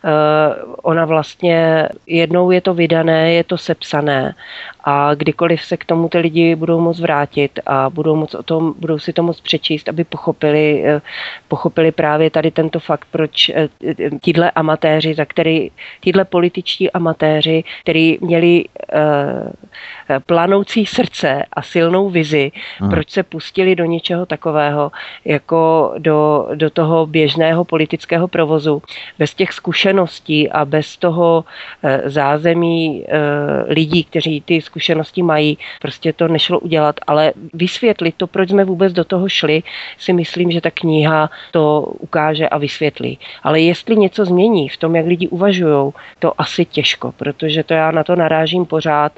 Ona vlastně, jednou je to vydané, je to sepsané a kdykoliv se k tomu ty lidi budou moct vrátit a budou si to moct přečíst, aby pochopili právě tady tento fakt, proč tíhle amatéři, tíhle političtí amatéři, kteří měli planoucí srdce a silnou vizi, proč se pustili do něčeho takového, jako do toho běžného politického provozu, bez těch zkušeností a bez toho zázemí lidí, kteří ty zkušenosti mají, prostě to nešlo udělat, ale vysvětlit to, proč jsme vůbec do toho šli, si myslím, že ta kniha to ukáže a vysvětlí. Ale jestli něco změní v tom, jak lidi uvažují, to asi těžko, protože to já na to narážím pořád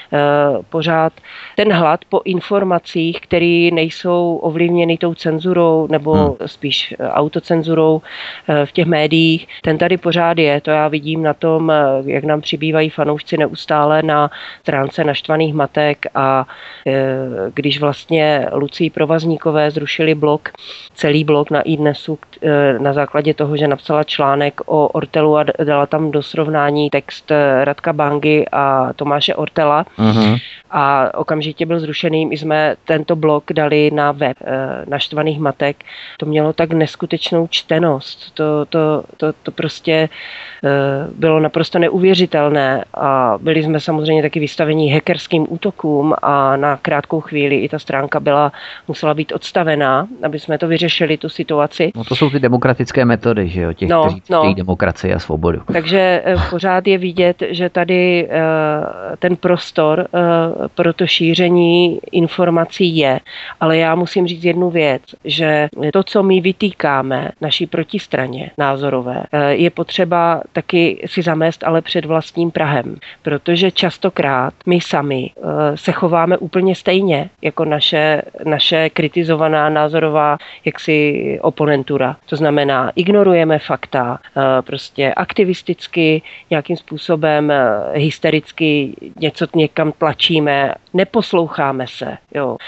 ten hlad po informacích, které nejsou ovlivněny tou cenzurou nebo spíš autocenzurou v těch médiích, ten tady pořád je. To já vidím na tom, jak nám přibývají fanoušci neustále na stránce Naštvaných matek a když vlastně Lucii Provazníkové zrušili celý blog na iDnesu na základě toho, že napsala článek o Ortelu a dala tam do srovnání text Radka Bangy a Tomáše Ortela. A okamžitě byl zrušený. My jsme tento blog dali na web Naštvaných matek. To mělo tak neskutečnou čtenost. To prostě bylo naprosto neuvěřitelné a byli jsme samozřejmě taky vystaveni hackerským útokům a na krátkou chvíli i ta stránka musela být odstavená, aby jsme to vyřešili, tu situaci. No to jsou ty demokratické metody, že jo, těch, kteří chtějí demokracii a svobodu. Takže pořád je vidět, že tady ten prostor prostor pro to šíření informací je. Ale já musím říct jednu věc, že to, co my vytýkáme naší protistraně názorové, je potřeba taky si zamést ale před vlastním prahem, protože častokrát my sami se chováme úplně stejně jako naše kritizovaná názorová jaksi oponentura. To znamená, ignorujeme fakta, prostě aktivisticky, nějakým způsobem hystericky něco někam tlačíme, neposloucháme se, jo.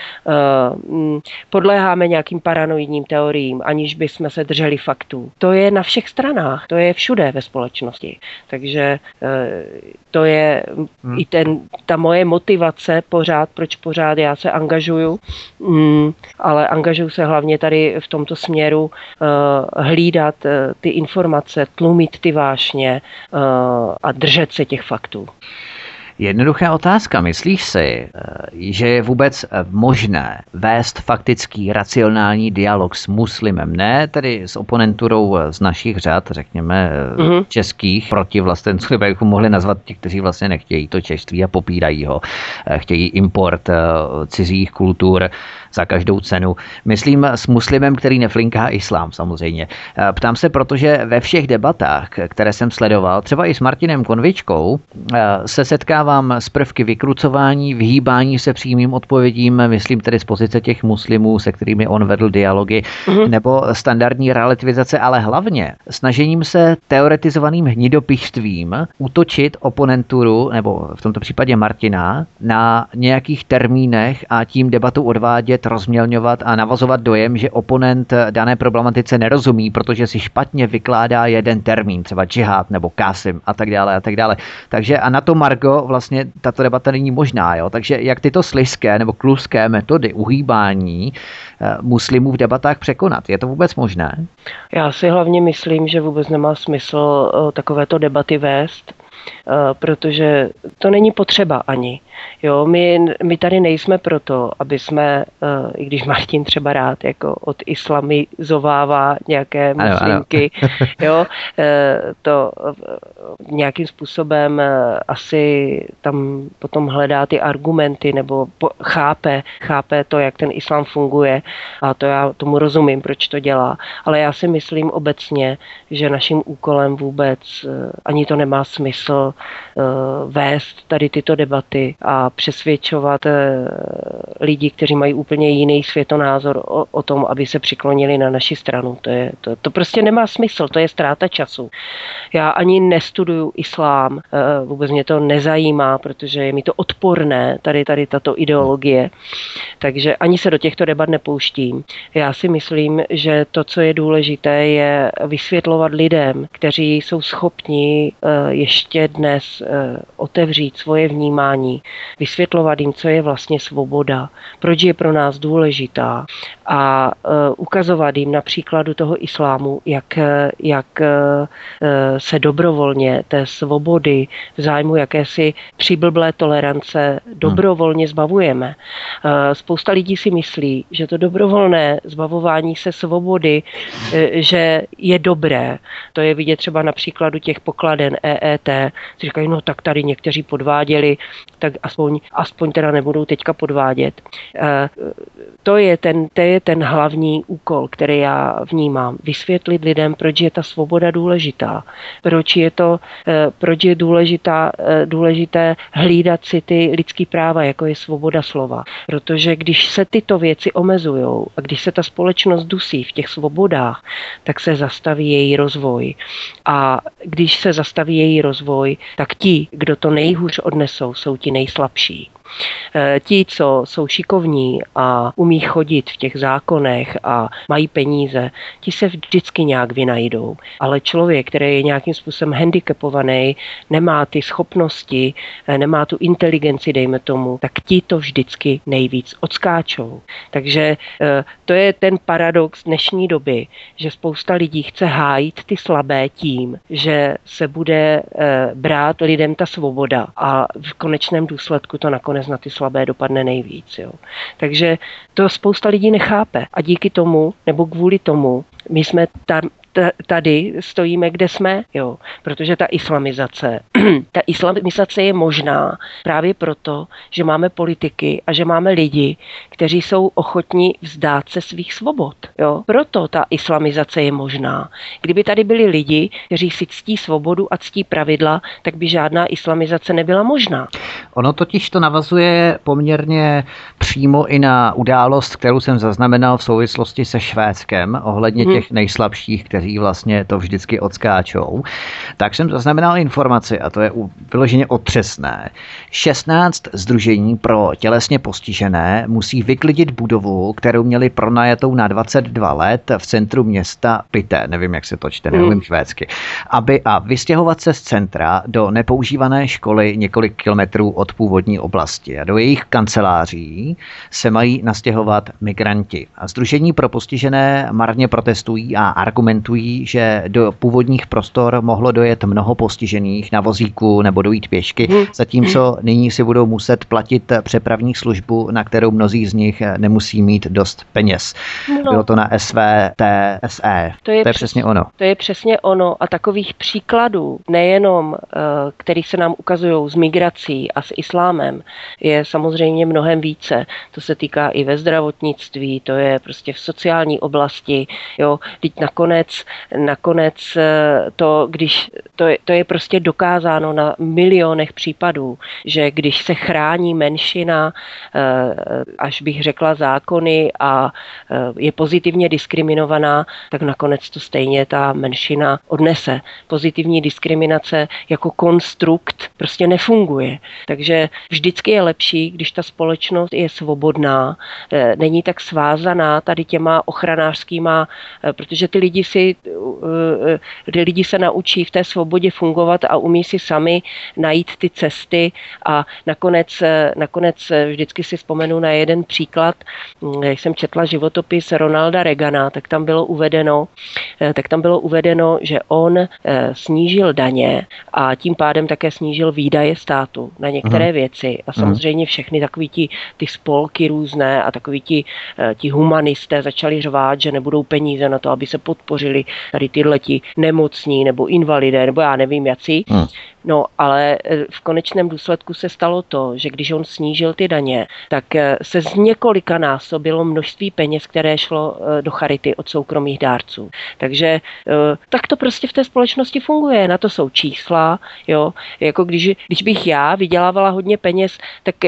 Podléháme nějakým paranoidním teoriím, aniž bychom se drželi faktů. To je na všech stranách, to je všude ve společnosti. Takže to je i ta moje motivace proč pořád já se angažuju, ale angažuju se hlavně tady v tomto směru hlídat ty informace, tlumit ty vášně a držet se těch faktů. Jednoduchá otázka. Myslíš si, že je vůbec možné vést faktický racionální dialog s muslimem, ne tedy s oponenturou z našich řad, řekněme českých, proti vlastenství, bychom mohli nazvat ti, kteří vlastně nechtějí to češství a popírají ho, chtějí import cizích kultur za každou cenu. Myslím s muslimem, který neflinká islám samozřejmě. Ptám se, protože ve všech debatách, které jsem sledoval, třeba i s Martinem Konvičkou, se setkávám s prvky vykrucování, vyhýbání se přímým odpovědím, myslím tedy z pozice těch muslimů, se kterými on vedl dialogy, nebo standardní relativizace, ale hlavně snažením se teoretizovaným hnidopištvím útočit oponenturu, nebo v tomto případě Martina, na nějakých termínech a tím debatu odvádět, rozmělňovat a navazovat dojem, že oponent dané problematice nerozumí, protože si špatně vykládá jeden termín, třeba džihad nebo kásim a tak dále a tak dále. Takže a na to margo vlastně tato debata není možná, jo? Takže jak tyto sližské nebo kluské metody uhýbání muslimů v debatách překonat? Je to vůbec možné? Já si hlavně myslím, že vůbec nemá smysl takovéto debaty vést, protože to není potřeba ani. Jo, my tady nejsme proto, aby jsme, i když Martin třeba rád jako odislamizovává nějaké muslimky, jo, to nějakým způsobem asi tam potom hledá ty argumenty nebo chápe to, jak ten islám funguje, a to já tomu rozumím, proč to dělá. Ale já si myslím obecně, že naším úkolem vůbec ani to nemá smysl vést tady tyto debaty a přesvědčovat lidi, kteří mají úplně jiný světonázor o tom, aby se přiklonili na naši stranu. To prostě nemá smysl, to je ztráta času. Já ani nestuduju islám, vůbec mě to nezajímá, protože je mi to odporné, tady tato ideologie. Takže ani se do těchto debat nepouštím. Já si myslím, že to, co je důležité, je vysvětlovat lidem, kteří jsou schopni ještě dnes otevřít svoje vnímání, vysvětlovat jim, co je vlastně svoboda, proč je pro nás důležitá a ukazovat jim na příkladu toho islámu, jak se dobrovolně té svobody v zájmu jakési přiblblé tolerance dobrovolně zbavujeme. Spousta lidí si myslí, že to dobrovolné zbavování se svobody, že je dobré. To je vidět třeba na příkladu těch pokladen EET. Říkají, no tak tady někteří podváděli, tak aspoň teda nebudou teďka podvádět. To je ten hlavní úkol, který já vnímám. Vysvětlit lidem, proč je ta svoboda důležitá. Proč je důležité hlídat si ty lidský práva, jako je svoboda slova. Protože když se tyto věci omezujou a když se ta společnost dusí v těch svobodách, tak se zastaví její rozvoj. A když se zastaví její rozvoj, tak ti, kdo to nejhůř odnesou, jsou ti nejslabší. Ti, co jsou šikovní a umí chodit v těch zákonech a mají peníze, ti se vždycky nějak vynajdou. Ale člověk, který je nějakým způsobem handicapovaný, nemá ty schopnosti, nemá tu inteligenci, dejme tomu, tak ti to vždycky nejvíc odskáčou. Takže to je ten paradox dnešní doby, že spousta lidí chce hájit ty slabé tím, že se bude brát lidem ta svoboda a v konečném důsledku to nakonec na ty slabé dopadne nejvíc. Jo. Takže to spousta lidí nechápe a díky tomu, nebo kvůli tomu, my jsme tady stojíme, kde jsme, jo, protože ta islamizace je možná právě proto, že máme politiky a že máme lidi, kteří jsou ochotní vzdát se svých svobod, jo. Proto ta islamizace je možná. Kdyby tady byli lidi, kteří si ctí svobodu a ctí pravidla, tak by žádná islamizace nebyla možná. Ono totiž to navazuje poměrně přímo i na událost, kterou jsem zaznamenal v souvislosti se Švédskem, ohledně těch nejslabších, kteří vlastně to vždycky odskáčou. Tak jsem zaznamenal informaci, a to je vyloženě otřesné. 16 sdružení pro tělesně postižené musí vyklidit budovu, kterou měli pronajatou na 22 let v centru města Piteå, nevím, jak se to čte, nevím švédsky, a vystěhovat se z centra do nepoužívané školy několik kilometrů od původní oblasti. A do jejich kanceláří se mají nastěhovat migranti. A sdružení pro postižené marně protestují a argumentují, že do původních prostor mohlo dojet mnoho postižených na vozíku nebo dojít pěšky, zatímco nyní si budou muset platit přepravní službu, na kterou mnozí z nich nemusí mít dost peněz. Bylo to na SVTSE. To je přesně ono. To je přesně ono a takových příkladů, nejenom který se nám ukazují s migrací a s islámem, je samozřejmě mnohem více. To se týká i ve zdravotnictví, to je prostě v sociální oblasti. Jo. Teď nakonec to je prostě dokázáno na milionech případů, že když se chrání menšina, až bych řekla zákony a je pozitivně diskriminovaná, tak nakonec to stejně ta menšina odnese. Pozitivní diskriminace jako konstrukt prostě nefunguje. Takže vždycky je lepší, když ta společnost je svobodná, není tak svázaná tady těma ochranářskýma, protože ty lidi se naučí v té svobodě fungovat a umí si sami najít ty cesty a nakonec vždycky si vzpomenu na jeden příklad, jak jsem četla životopis Ronalda Reagana, tak tam bylo uvedeno, že on snížil daně a tím pádem také snížil výdaje státu na některé věci a samozřejmě všechny takový ty spolky různé a takový ti humanisté začali řvát, že nebudou peníze na to, aby se podpořili tady tyhleti nemocní nebo invalidé nebo já nevím jací. No, ale v konečném důsledku se stalo to, že když on snížil ty daně, tak se z několika násobilo množství peněz, které šlo do charity od soukromých dárců. Takže tak to prostě v té společnosti funguje. Na to jsou čísla, jo. Jako když bych já vydělávala hodně peněz,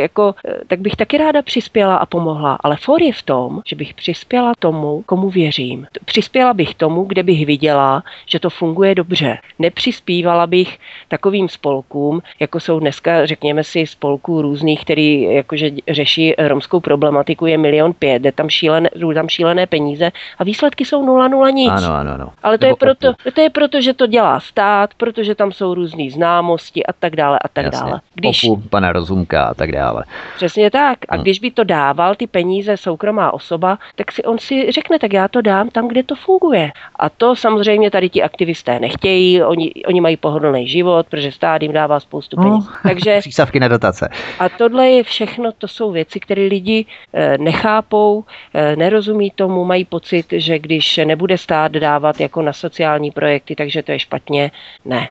tak bych taky ráda přispěla a pomohla. Ale for je v tom, že bych přispěla tomu, komu věřím. Přispěla bych tomu, kde bych viděla, že to funguje dobře. Nepřispívala bych takovým spolkům, jako jsou dneska, řekněme si, spolků různých, který jakože řeší romskou problematiku, je 1,5 milionu, jde tam šílené peníze a výsledky jsou 0,0 nic. Ano. Ale to je proto, že to dělá stát, protože tam jsou různý známosti a tak dále. Pana Rozumka a tak dále. Přesně tak. A když by to dával ty peníze soukromá osoba, tak on si řekne, tak já to dám tam, kde to funguje. A to samozřejmě tady ti aktivisté nechtějí, oni mají pohodlný život, protože stát jim dává spoustu peněz. Takže přísavky na dotace. A tohle je všechno, to jsou věci, které lidi nechápou, nerozumí tomu, mají pocit, že když nebude stát dávat jako na sociální projekty, takže to je špatně. Ne,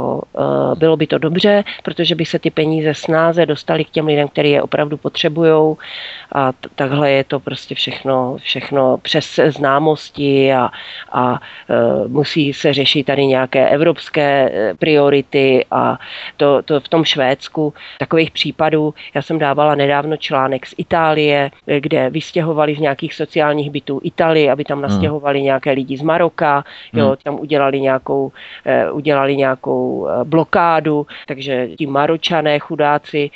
bylo by to dobře, protože by se ty peníze snáze dostaly k těm lidem, kteří je opravdu potřebujou a takhle je to prostě všechno přes známosti a musí se řešit tady nějaké evropské priority a to v tom Švédsku takových případů. Já jsem dávala nedávno článek z Itálie, kde vystěhovali z nějakých sociálních bytů Itálii, aby tam nastěhovali nějaké lidi z Maroka, tam udělali nějakou blokádu, takže ti Maročané chudáci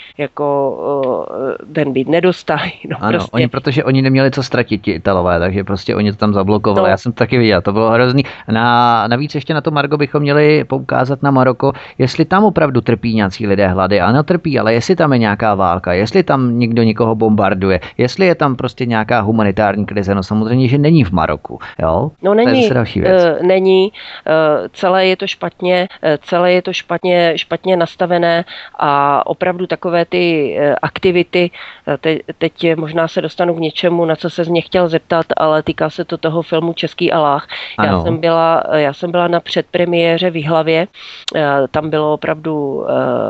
ten byt nedostali. Ano, prostě. Protože oni neměli co ztratit, ti Italové, takže prostě oni to tam zablokovali. Já jsem to taky viděl, to bylo hrozný. Navíc ještě na to Margo bychom měli poukázat na Maroko, jestli tam opravdu trpí nějací lidé hlady a netrpí, ale jestli tam je nějaká válka, jestli tam někdo někoho bombarduje, jestli je tam prostě nějaká humanitární krize, no samozřejmě, že není v Maroku, jo? No není, to je zase další věc. Není, celé je to špatně nastavené a opravdu takové ty aktivity, teď možná se dostanu k něčemu, na co se z mě chtěl zeptat, ale týká se to toho filmu Český Aláh. Já jsem byla na předpremiéře v Jihlavě, tam bylo opravdu,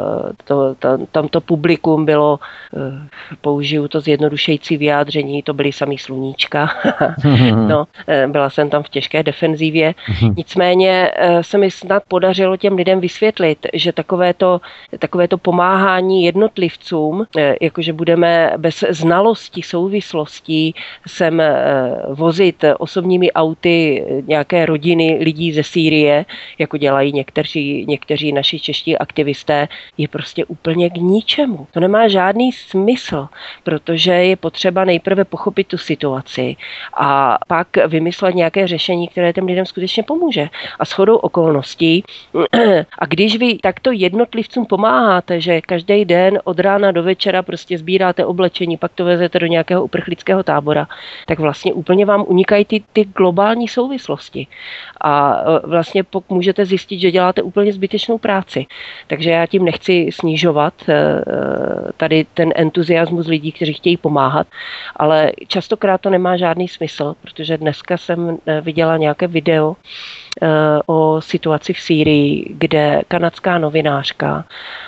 tam to publikum bylo, použiju to zjednodušující vyjádření, to byly samý sluníčka. No, byla jsem tam v těžké defenzívě. Nicméně se mi snad podařilo těm lidem vysvětlit, že takovéto pomáhání jednotlivcům, jakože budeme bez znalosti souvislostí sem vozit osobními auty nějaké rodiny lidí ze Sýrie, jako dělají někteří naši čeští aktivisté, je prostě úplně k ničemu. To nemá žádný smysl, protože je potřeba nejprve pochopit tu situaci a pak vymyslet nějaké řešení, které těm lidem skutečně pomůže. A shodou okolností, a když vy takto jednotlivcům pomáháte, že každý den od rána do večera prostě sbíráte oblečení, pak to vezete do nějakého uprchlického tábora, tak vlastně úplně vám unikají ty globální souvislosti. A vlastně můžete zjistit, že děláte úplně zbytečnou práci. Takže já tím nechci snižovat tady ten entuziasmus lidí, kteří chtějí pomáhat, ale častokrát to nemá žádný smysl, protože dneska jsem viděla nějaké video o situaci v Sýrii, kde kanadská novinářka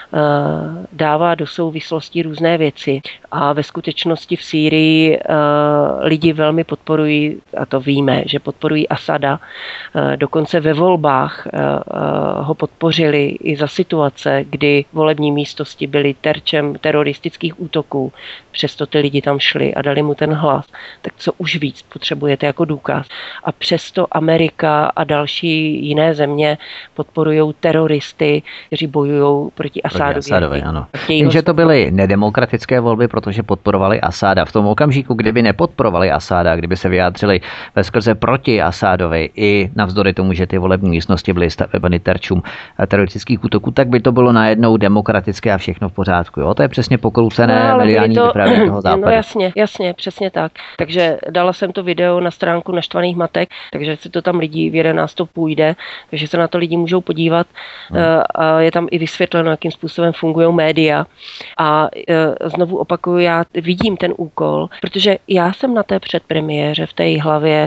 dává do souvislostí různé věci a ve skutečnosti v Sýrii lidi velmi podporují, a to víme, že podporují Asada, dokonce ve volbách ho podpořili i za situace, kdy volební místnosti byly terčem teroristických útoků, přesto ty lidi tam šli a dali mu ten hlas. Tak co už víc potřebujete jako důkaz. A přesto Amerika a další jiné země podporují teroristy, kteří bojují proti Asadovi. Ano. Jenže to byly nedemokratické volby, protože podporovali Asada. V tom okamžiku, kdyby nepodporovali Asada, kdyby se vyjádřili veskrze proti Asadovi i navzdory tomu, že ty volební místnosti byly staveny terčům teroristických útoků, tak by to bylo najednou demokratické a všechno v pořádku. Jo? To je přesně pokroucené mediální vyprávění toho západu. No jasně, přesně tak. Takže dala jsem to video na stránku Naštvaných matek, takže si to tam lidi v 11 to půjde, takže se na to lidi můžou podívat. A je tam i vysvětleno, jakým způsobem fungují média. A znovu opakuju, já vidím ten úkol, protože já jsem na té předpremiéře v té Jihlavě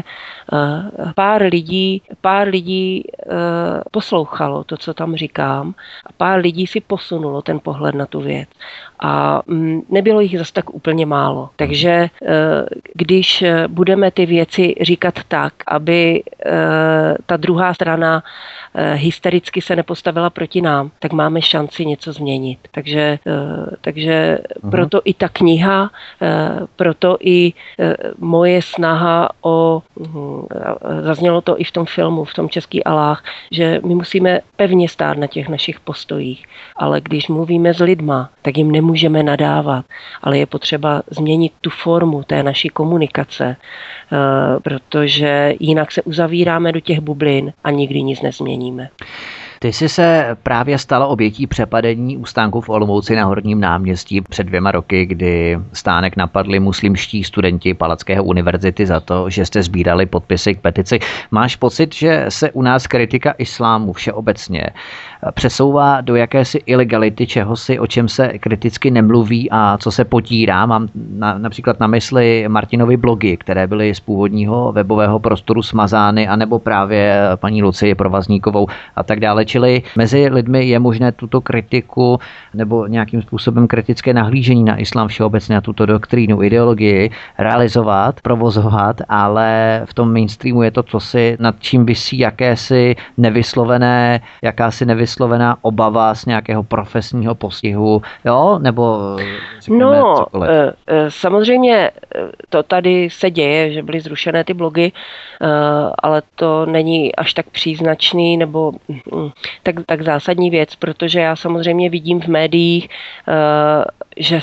pár lidí poslouchalo to, co tam říkám, a pár lidí si posunulo ten pohled na tu věc. A nebylo jich zas tak úplně málo. Takže když budeme ty věci říkat tak, aby ta druhá strana hystericky se nepostavila proti nám, tak máme šanci něco změnit. Takže proto i ta kniha, proto i moje snaha zaznělo to i v tom filmu, v tom Český Aláh, že my musíme pevně stát na těch našich postojích, ale když mluvíme s lidma, tak jim nemůžeme nadávat, ale je potřeba změnit tu formu té naší komunikace, protože jinak se uzavíráme do těch bublin a nikdy nic nezměníme. Ty jsi se právě stala obětí přepadení u stánku v Olomouci na Horním náměstí před 2 roky, kdy stánek napadli muslimští studenti Palackého univerzity za to, že jste sbírali podpisy k petici. Máš pocit, že se u nás kritika islámu všeobecně přesouvá do jakési ilegality, o čem se kriticky nemluví a co se potírá? Mám například na mysli Martinovy blogy, které byly z původního webového prostoru smazány, anebo právě paní Lucii Provazníkovou a tak dále. Čili mezi lidmi je možné tuto kritiku nebo nějakým způsobem kritické nahlížení na islám všeobecně, na tuto doktrínu, ideologii realizovat, provozovat, ale v tom mainstreamu je to cosi, nad čím visí jakási nevyslovená obava z nějakého profesního postihu, jo? Nebo řekněme cokoliv. Samozřejmě to tady se děje, že byly zrušené ty blogy, ale to není až tak příznačný nebo tak zásadní věc, protože já samozřejmě vidím v médiích, že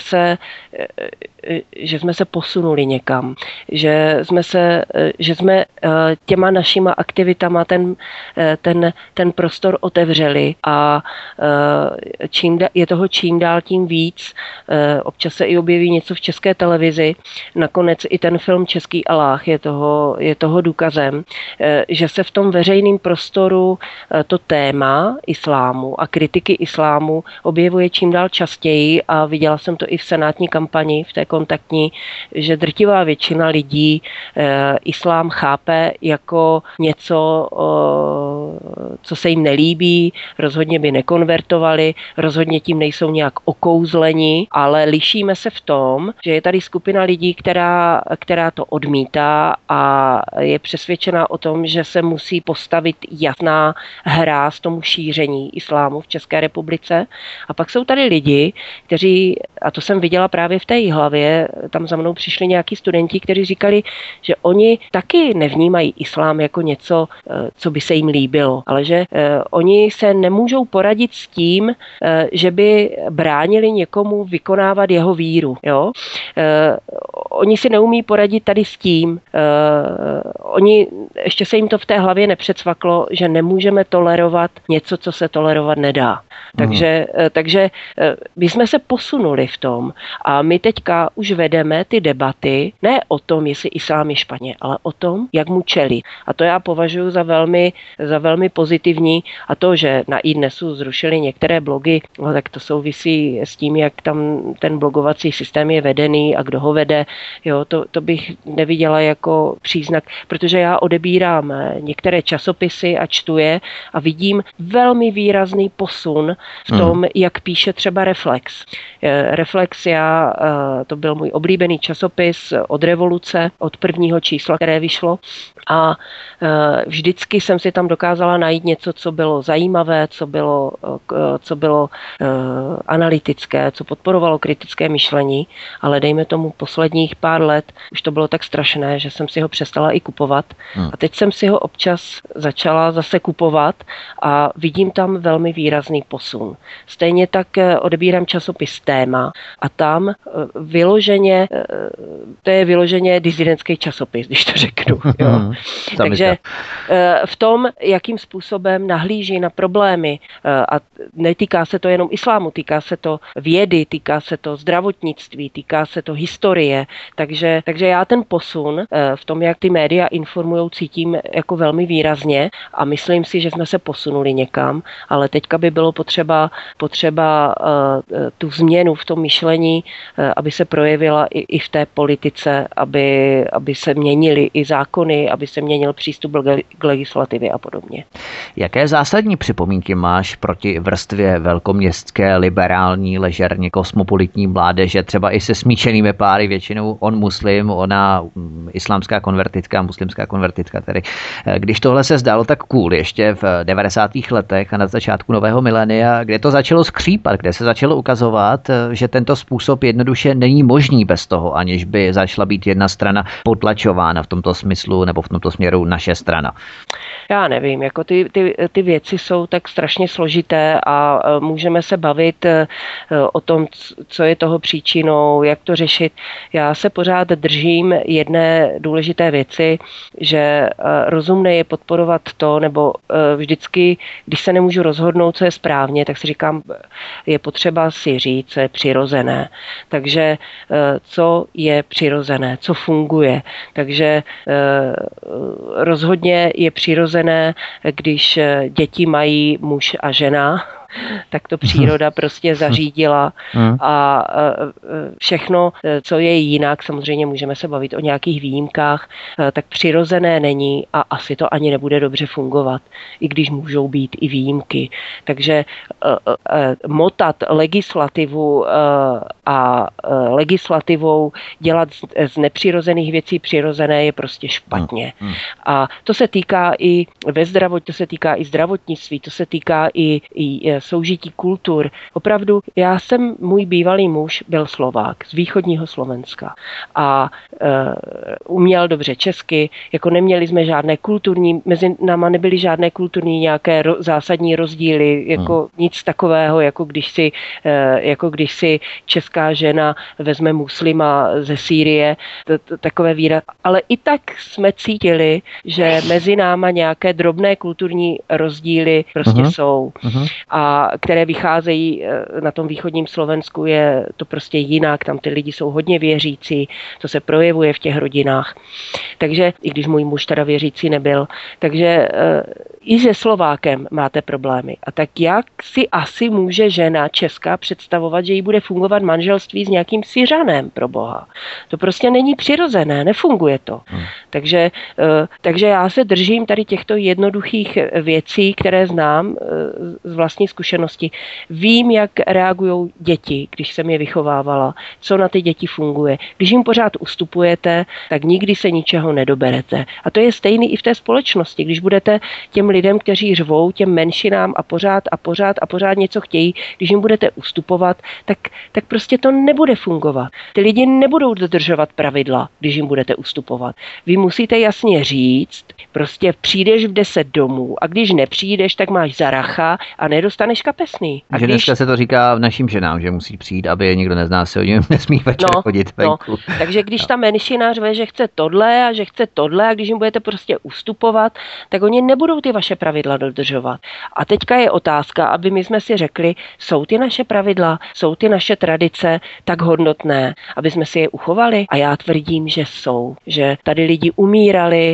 jsme se posunuli někam, že jsme těma našima aktivitama ten prostor otevřeli a je toho čím dál tím víc. Občas se i objeví něco v České televizi, nakonec i ten film Český Aláh je toho důkazem, že se v tom veřejném prostoru to téma islámu a kritiky islámu objevuje čím dál častěji a viděla jsem to i v senátní kampani, v té kontaktní, že drtivá většina lidí islám chápe jako něco, co se jim nelíbí, rozhodně by nekonvertovali, rozhodně tím nejsou nějak okouzleni, ale lišíme se v tom, že je tady skupina lidí, která to odmítá a je přesvědčená o tom, že se musí postavit jasná hráz tomu šíření islámu v České republice. A pak jsou tady lidi, kteří, a to jsem viděla právě v té Jihlavě, tam za mnou přišli nějaký studenti, kteří říkali, že oni taky nevnímají islám jako něco, co by se jim líbilo, ale že oni se nemůžou poradit s tím, že by bránili někomu vykonávat jeho víru. Jo? Oni si neumí poradit tady s tím. Ještě se jim to v té hlavě nepředsvaklo, že nemůžeme tolerovat něco, co se tolerovat nedá. Takže my jsme se posunuli v tom a my teďka už vedeme ty debaty ne o tom, jestli islám je špatně, ale o tom, jak mu čelí. A to já považuji za velmi pozitivní a to, že na iDnesu zrušili některé blogy, no, tak to souvisí s tím, jak tam ten blogovací systém je vedený a kdo ho vede. Jo, to bych neviděla jako příznak, protože já odebírám některé časopisy a čtu je a vidím velmi výrazný posun v tom, jak píše třeba Reflex. Reflex, to byl můj oblíbený časopis od revoluce, od prvního čísla, které vyšlo a vždycky jsem si tam dokázala najít něco, co bylo zajímavé, co bylo analytické, co podporovalo kritické myšlení, ale dejme tomu posledních pár let už to bylo tak strašné, že jsem si ho přestala i kupovat a teď jsem si ho občas začala zase kupovat a vidím tam velmi výrazný posun. Stejně tak odebírám časopis Téma a tam to je vyloženě disidentský časopis, když to řeknu. Jo. Takže v tom, jakým způsobem nahlíží na problémy a netýká se to jenom islámu, týká se to vědy, týká se to zdravotnictví, týká se to historie, takže já ten posun v tom, jak ty média informujou, cítím jako velmi výrazně a myslím si, že jsme se posunuli někam, ale teďka by bylo potřeba tu změnu v tom myšlení, aby se projevila i v té politice, aby se měnily i zákony, aby se měnil přístup k legislativě a podobně. Jaké zásadní připomínky máš proti vrstvě velkoměstské, liberální, ležerně kosmopolitní mládeže, třeba i se smíšenými páry, většinou on muslim, ona islámská konvertitka, muslimská konvertitka tedy. Když tohle se zdálo tak cool ještě v 90. letech a na začátku nového milénia, kde to začalo skřípat, kde se začalo ukazovat, že tento způsob jednoduše není možný bez toho, aniž by začala být jedna strana potlačována v tomto smyslu nebo v tomto směru naše strana. Já nevím, jako ty věci jsou tak strašně složité a můžeme se bavit o tom, co je toho příčinou, jak to řešit. Já se pořád držím jedné důležité věci, že rozumné je podporovat to, nebo vždycky, když se nemůžu rozhodnout, co je správně, tak si říkám, je potřeba si říct, co je přirozené. Takže co je přirozené, co funguje. Takže rozhodně je přirozené, když děti mají muž a žena, tak to příroda prostě zařídila a všechno, co je jinak, samozřejmě můžeme se bavit o nějakých výjimkách, tak přirozené není a asi to ani nebude dobře fungovat, i když můžou být i výjimky. Takže motat legislativu a legislativou dělat z nepřirozených věcí přirozené je prostě špatně. A to se týká i ve to se týká i zdravotnictví, to se týká i soužití kultur. Opravdu, můj bývalý muž byl Slovák z východního Slovenska a uměl dobře česky, jako neměli jsme žádné kulturní, mezi náma nebyly žádné kulturní nějaké zásadní rozdíly, jako nic takového, jako když si česká žena vezme muslima ze Sýrie, takové výraz. Ale i tak jsme cítili, že mezi náma nějaké drobné kulturní rozdíly prostě jsou a které vycházejí na tom východním Slovensku, je to prostě jinak, tam ty lidi jsou hodně věřící, to se projevuje v těch rodinách. Takže, i když můj muž teda věřící nebyl, takže i se Slovákem máte problémy. A tak jak si asi může žena česká představovat, že jí bude fungovat manželství s nějakým Syřanem, pro boha? To prostě není přirozené, nefunguje to. Takže já se držím tady těchto jednoduchých věcí, které znám z vlastní zkušenosti. Vím, jak reagují děti, když jsem je vychovávala, co na ty děti funguje. Když jim pořád ustupujete, tak nikdy se ničeho nedoberete. A to je stejný i v té společnosti. Když budete těm lidem, kteří řvou, těm menšinám a pořád něco chtějí, když jim budete ustupovat, tak prostě to nebude fungovat. Ty lidi nebudou dodržovat pravidla, když jim budete ustupovat. Vy musíte jasně říct, prostě přijdeš v 10 domů a když nepřijdeš, tak máš zaracha a nedostaneš kapesný. A že dneska se to říká našim ženám, že musí přijít, aby je nikdo neznásilnil, nesmí večer chodit venku. Takže když ta menšina řve, že chce tohle a když jim budete prostě ustupovat, tak oni nebudou ty vaše pravidla dodržovat. A teďka je otázka, aby my jsme si řekli, jsou ty naše pravidla, jsou ty naše tradice tak hodnotné, aby jsme si je uchovali? A já tvrdím, že jsou. Že tady lidi umírali,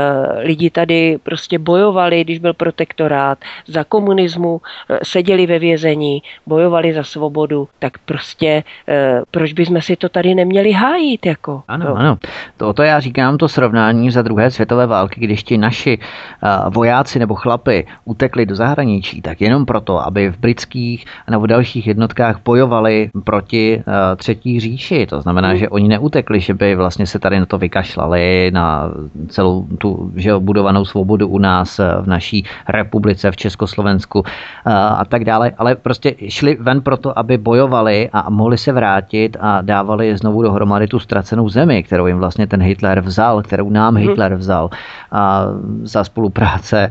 lidi tady prostě bojovali, když byl protektorát, za komunismu, seděli ve vězení, bojovali za svobodu, tak prostě proč bychom si to tady neměli hájit? Jako? Ano. To já říkám to srovnání za druhé světové války, když ti naši vojáci nebo chlapy utekli do zahraničí, tak jenom proto, aby v britských nebo dalších jednotkách bojovali proti třetí říši. To znamená, že oni neutekli, že by vlastně se tady na to vykašlali, na celou tu budovanou svobodu u nás v naší republice, v Československu a tak dále, ale prostě šli ven proto, aby bojovali a mohli se vrátit a dávali znovu dohromady tu ztracenou zemi, kterou jim vlastně ten Hitler vzal, kterou nám Hitler vzal a za spolupráce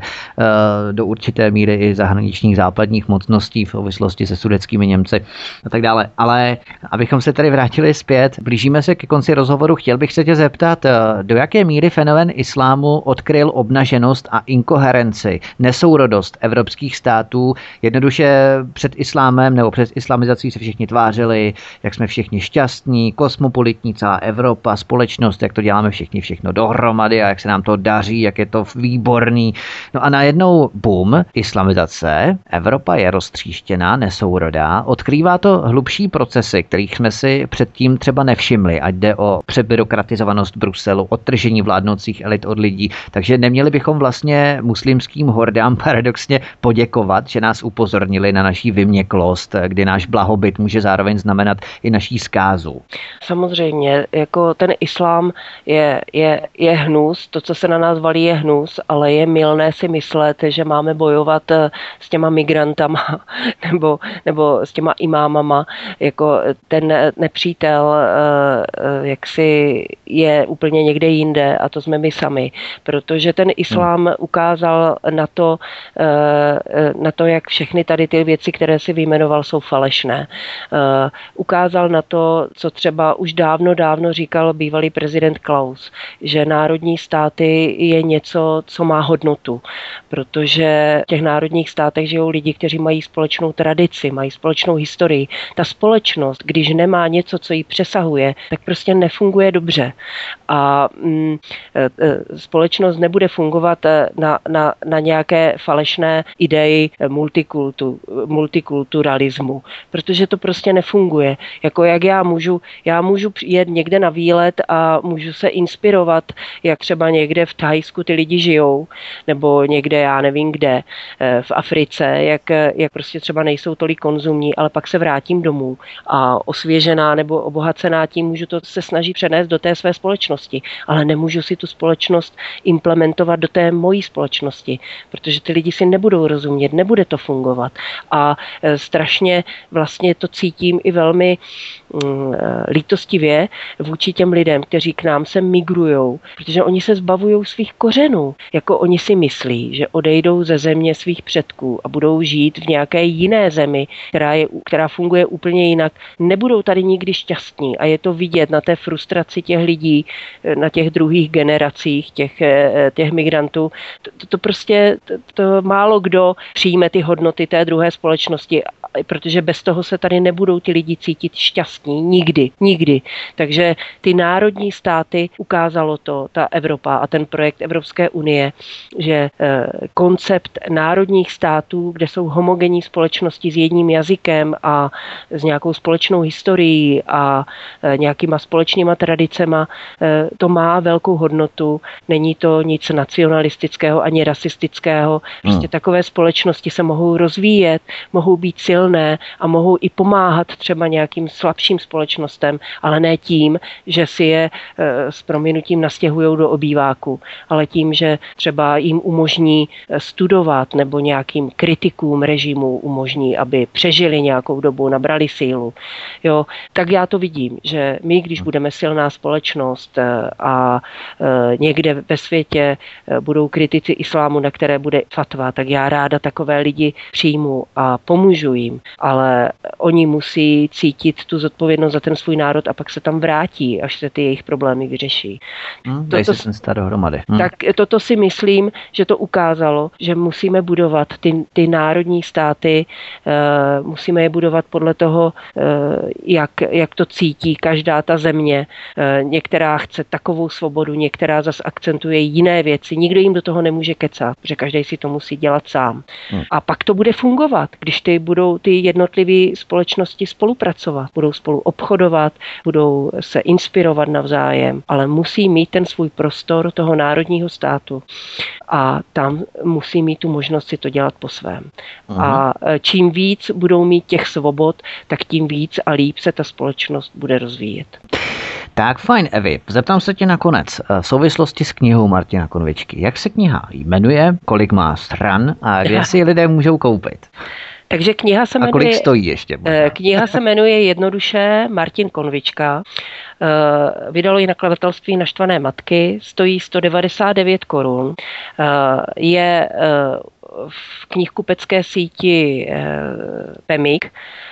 do určité míry i zahraničních západních mocností v souvislosti se sudetskými Němci a tak dále. Ale abychom se tady vrátili zpět, blížíme se ke konci rozhovoru, chtěl bych se tě zeptat, do jaké míry fenomén islámu odkryl obnaženost a inkoherenci, nesourodost evropských států. Jednoduše před islámem nebo před islamizací se všichni tvářili, jak jsme všichni šťastní, kosmopolitní, celá Evropa, společnost, jak to děláme všichni všechno dohromady a jak se nám to daří, jak je to výborný. No a najednou boom, islamizace, Evropa je roztříštěná, nesourodá, odkrývá to hlubší procesy, kterých jsme si předtím třeba nevšimli, ať jde o přebyrokratizovanost Bruselu, odtržení vládnoucích elit od lidí. Takže neměli bychom vlastně muslimským hordám paradoxně poděkovat, že nás upozornili na naší vyměklost, kdy náš blahobyt může zároveň znamenat i naší zkázu. Samozřejmě, jako ten islám je hnus, to, co se na nás valí, je hnus, ale je mylné si myslet, že máme bojovat s těma migrantama nebo s těma imámama, jako ten nepřítel jaksi je úplně někde jinde a to jsme my sami, protože ten islám ukázal na to, jak všechny tady ty věci, které si vyjmenoval, jsou falešné. Ukázal na to, co třeba už dávno říkal bývalý prezident Klaus, že národní státy je něco, co má hodnotu, protože v těch národních státech žijou lidi, kteří mají společnou tradici, mají společnou historii. Ta společnost, když nemá něco, co ji přesahuje, tak prostě nefunguje dobře. A společnost nebude fungovat na nějaké falešné ideji multikulturalismu, protože to prostě nefunguje. Jako jak já můžu jet někde na výlet a můžu se inspirovat, jak třeba někde v Thajsku ty lidi žijou, nebo někde, já nevím kde, v Africe, jak prostě třeba nejsou tolik konzumní, ale pak se vrátím domů a osvěžená nebo obohacená tím můžu to se snažit přenést do té své společnosti, ale nemůžu si tu společnost implementovat do té mojí společnosti, protože ty lidi si nebudou rozumět, nebude to fungovat. fungovat. A strašně vlastně to cítím i velmi lítostivě vůči těm lidem, kteří k nám sem migrujou, protože oni se zbavují svých kořenů. Jako oni si myslí, že odejdou ze země svých předků a budou žít v nějaké jiné zemi, která funguje úplně jinak. Nebudou tady nikdy šťastní a je to vidět na té frustraci těch lidí, na těch druhých generacích těch migrantů. To prostě málo kdo přijme ty hodnoty té druhé společnosti, protože bez toho se tady nebudou ti lidi cítit šťastní. Nikdy. Takže ty národní státy ukázalo to, ta Evropa a ten projekt Evropské unie, že koncept národních států, kde jsou homogenní společnosti s jedním jazykem a s nějakou společnou historií a nějakýma společnýma tradicema, to má velkou hodnotu. Není to nic nacionalistického ani rasistického. Prostě takové společnosti se mohou rozvíjet, mohou být silné a mohou i pomáhat třeba nějakým slabším společnostem, ale ne tím, že si je s prominutím nastěhujou do obýváku, ale tím, že třeba jim umožní studovat nebo nějakým kritikům režimu umožní, aby přežili nějakou dobu, nabrali sílu. Jo, tak já to vidím, že my, když budeme silná společnost a někde ve světě budou kritici islámu, na které bude fatva, tak já ráda takové lidi přijmu a pomůžu jim, ale oni musí cítit tu zodpovědnost za ten svůj národ a pak se tam vrátí, až se ty jejich problémy vyřeší. Tak toto si myslím, že to ukázalo, že musíme budovat ty národní státy, musíme je budovat podle toho, jak to cítí každá ta země. Některá chce takovou svobodu, některá zase akcentuje jiné věci. Nikdo jim do toho nemůže kecat, protože každý si to musí dělat sám. A pak to bude fungovat, když budou ty jednotlivé společnosti spolupracovat, budou spolu obchodovat, budou se inspirovat navzájem, ale musí mít ten svůj prostor toho národního státu a tam musí mít tu možnost si to dělat po svém. A čím víc budou mít těch svobod, tak tím víc a líp se ta společnost bude rozvíjet. Tak fajn, Evi. Zeptám se tě nakonec. V souvislosti s knihou Martina Konvičky. Jak se kniha jmenuje, kolik má stran a kde si lidé můžou koupit? Takže kniha se jmenuje... A kolik stojí ještě? Kniha se jmenuje jednoduše Martin Konvička. Vydalo ji nakladatelství Naštvané matky. Stojí 199 korun. Je v knihkupecké síti Pemik.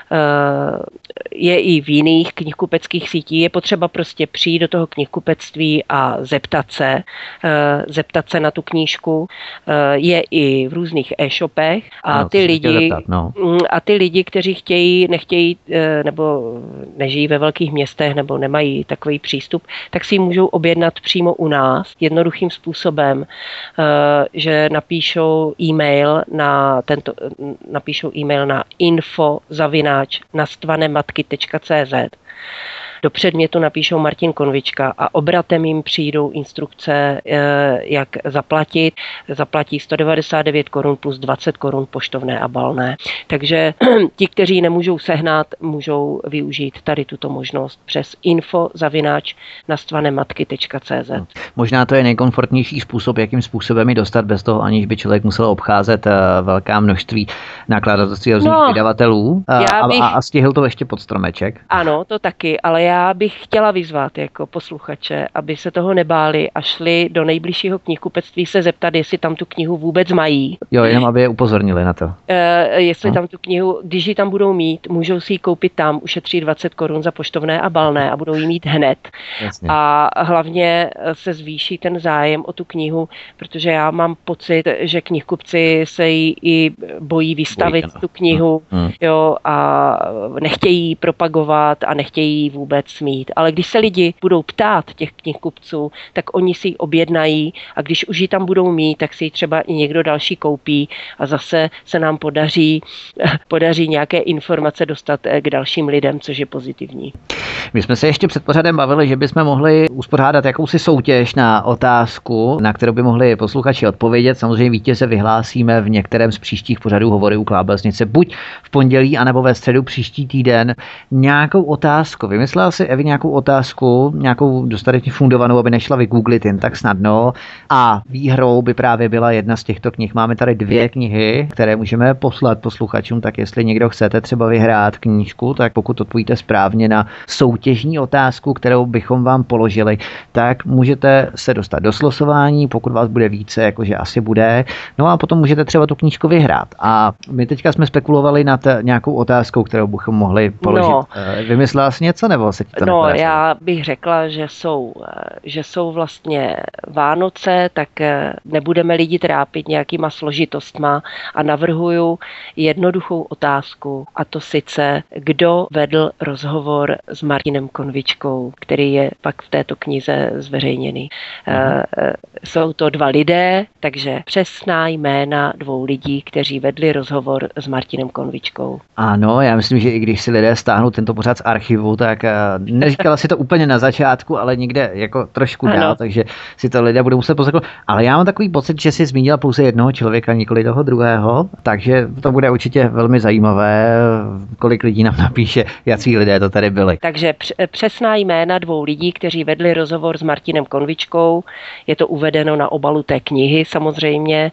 Je i v jiných knihkupeckých sítích. Je potřeba prostě přijít do toho knihkupectví a zeptat se na tu knížku. Je i v různých e-shopech a ty lidi, kteří nechtějí nebo nežijí ve velkých městech nebo nemají takový přístup, tak si ji můžou objednat přímo u nás jednoduchým způsobem, že napíšou e-mail na info@nastvanematky.cz. Do předmětu napíšou Martin Konvička a obratem jim přijdou instrukce, jak zaplatit. Zaplatí 199 korun plus 20 korun poštovné a balné. Takže ti, kteří nemůžou sehnat, můžou využít tady tuto možnost přes info@nastvanematky.cz. Možná to je nejkomfortnější způsob, jakým způsobem ji dostat bez toho, aniž by člověk musel obcházet velká množství nakladatelství různých vydavatelů a stihl to ještě pod stromeček. Ano, to taky, ale já bych chtěla vyzvat jako posluchače, aby se toho nebáli a šli do nejbližšího knihkupectví se zeptat, jestli tam tu knihu vůbec mají. Jo, jenom aby je upozornili na to. Jestli tam tu knihu, když ji tam budou mít, můžou si ji koupit tam, ušetří 20 korun za poštovné a balné a budou ji mít hned. Jasně. A hlavně se zvýší ten zájem o tu knihu, protože já mám pocit, že knihkupci se jí i bojí vystavit tu knihu, jo, a nechtějí propagovat a nechtějí vůbec mít. Ale když se lidi budou ptát těch knihkupců, tak oni si ji objednají a když už ji tam budou mít, tak si ji třeba i někdo další koupí a zase se nám podaří nějaké informace dostat k dalším lidem, což je pozitivní. My jsme se ještě před pořadem bavili, že bychom mohli uspořádat jakousi soutěž na otázku, na kterou by mohli posluchači odpovědět. Samozřejmě vítěze vyhlásíme v některém z příštích pořadů Hovory u Klábosnice, buď v pondělí, anebo ve středu příští týden. Nějakou otázku. Vymyslela si Evi nějakou otázku, nějakou dostatečně fundovanou, aby nešla vygooglit jen tak snadno. A výhrou by právě byla jedna z těchto knih. Máme tady 2 knihy, které můžeme poslat posluchačům, tak jestli někdo chcete třeba vyhrát knížku, tak pokud odpovíte správně na soutěžní otázku, kterou bychom vám položili, tak můžete se dostat do slosování, pokud vás bude více, jakože asi bude. No a potom můžete třeba tu knížku vyhrát. A my teďka jsme spekulovali nad nějakou otázkou, kterou bychom mohli položit. No. Vymyslela jsi něco, nebo se ti to nepodařilo? Já bych řekla, že jsou vlastně Vánoce, tak nebudeme lidi trápit nějakýma složitostma a navrhuju jednoduchou otázku, a to sice, kdo vedl rozhovor s Martinem Konvičkou, který je pak v této knize zveřejněný. Jsou to 2 lidé, takže přesná jména 2 lidí, kteří vedli rozhovor s Martinem Konvičkou. Ano, já myslím, že i když si lidé stáhnou tento pořad z archivu, tak neříkala si to úplně na začátku, ale někde jako trošku dál, takže si to lidé budou muset poslechnout. Ale já mám takový pocit, že jsi zmínila pouze jednoho člověka, nikoli toho druhého, takže to bude určitě velmi zajímavé, kolik lidí nám napíše, jací lidé to tady byli. Takže přesná jména 2 lidí, kteří vedli rozhovor s Martinem Konvičkou, je to uvedeno na obalu té knihy samozřejmě,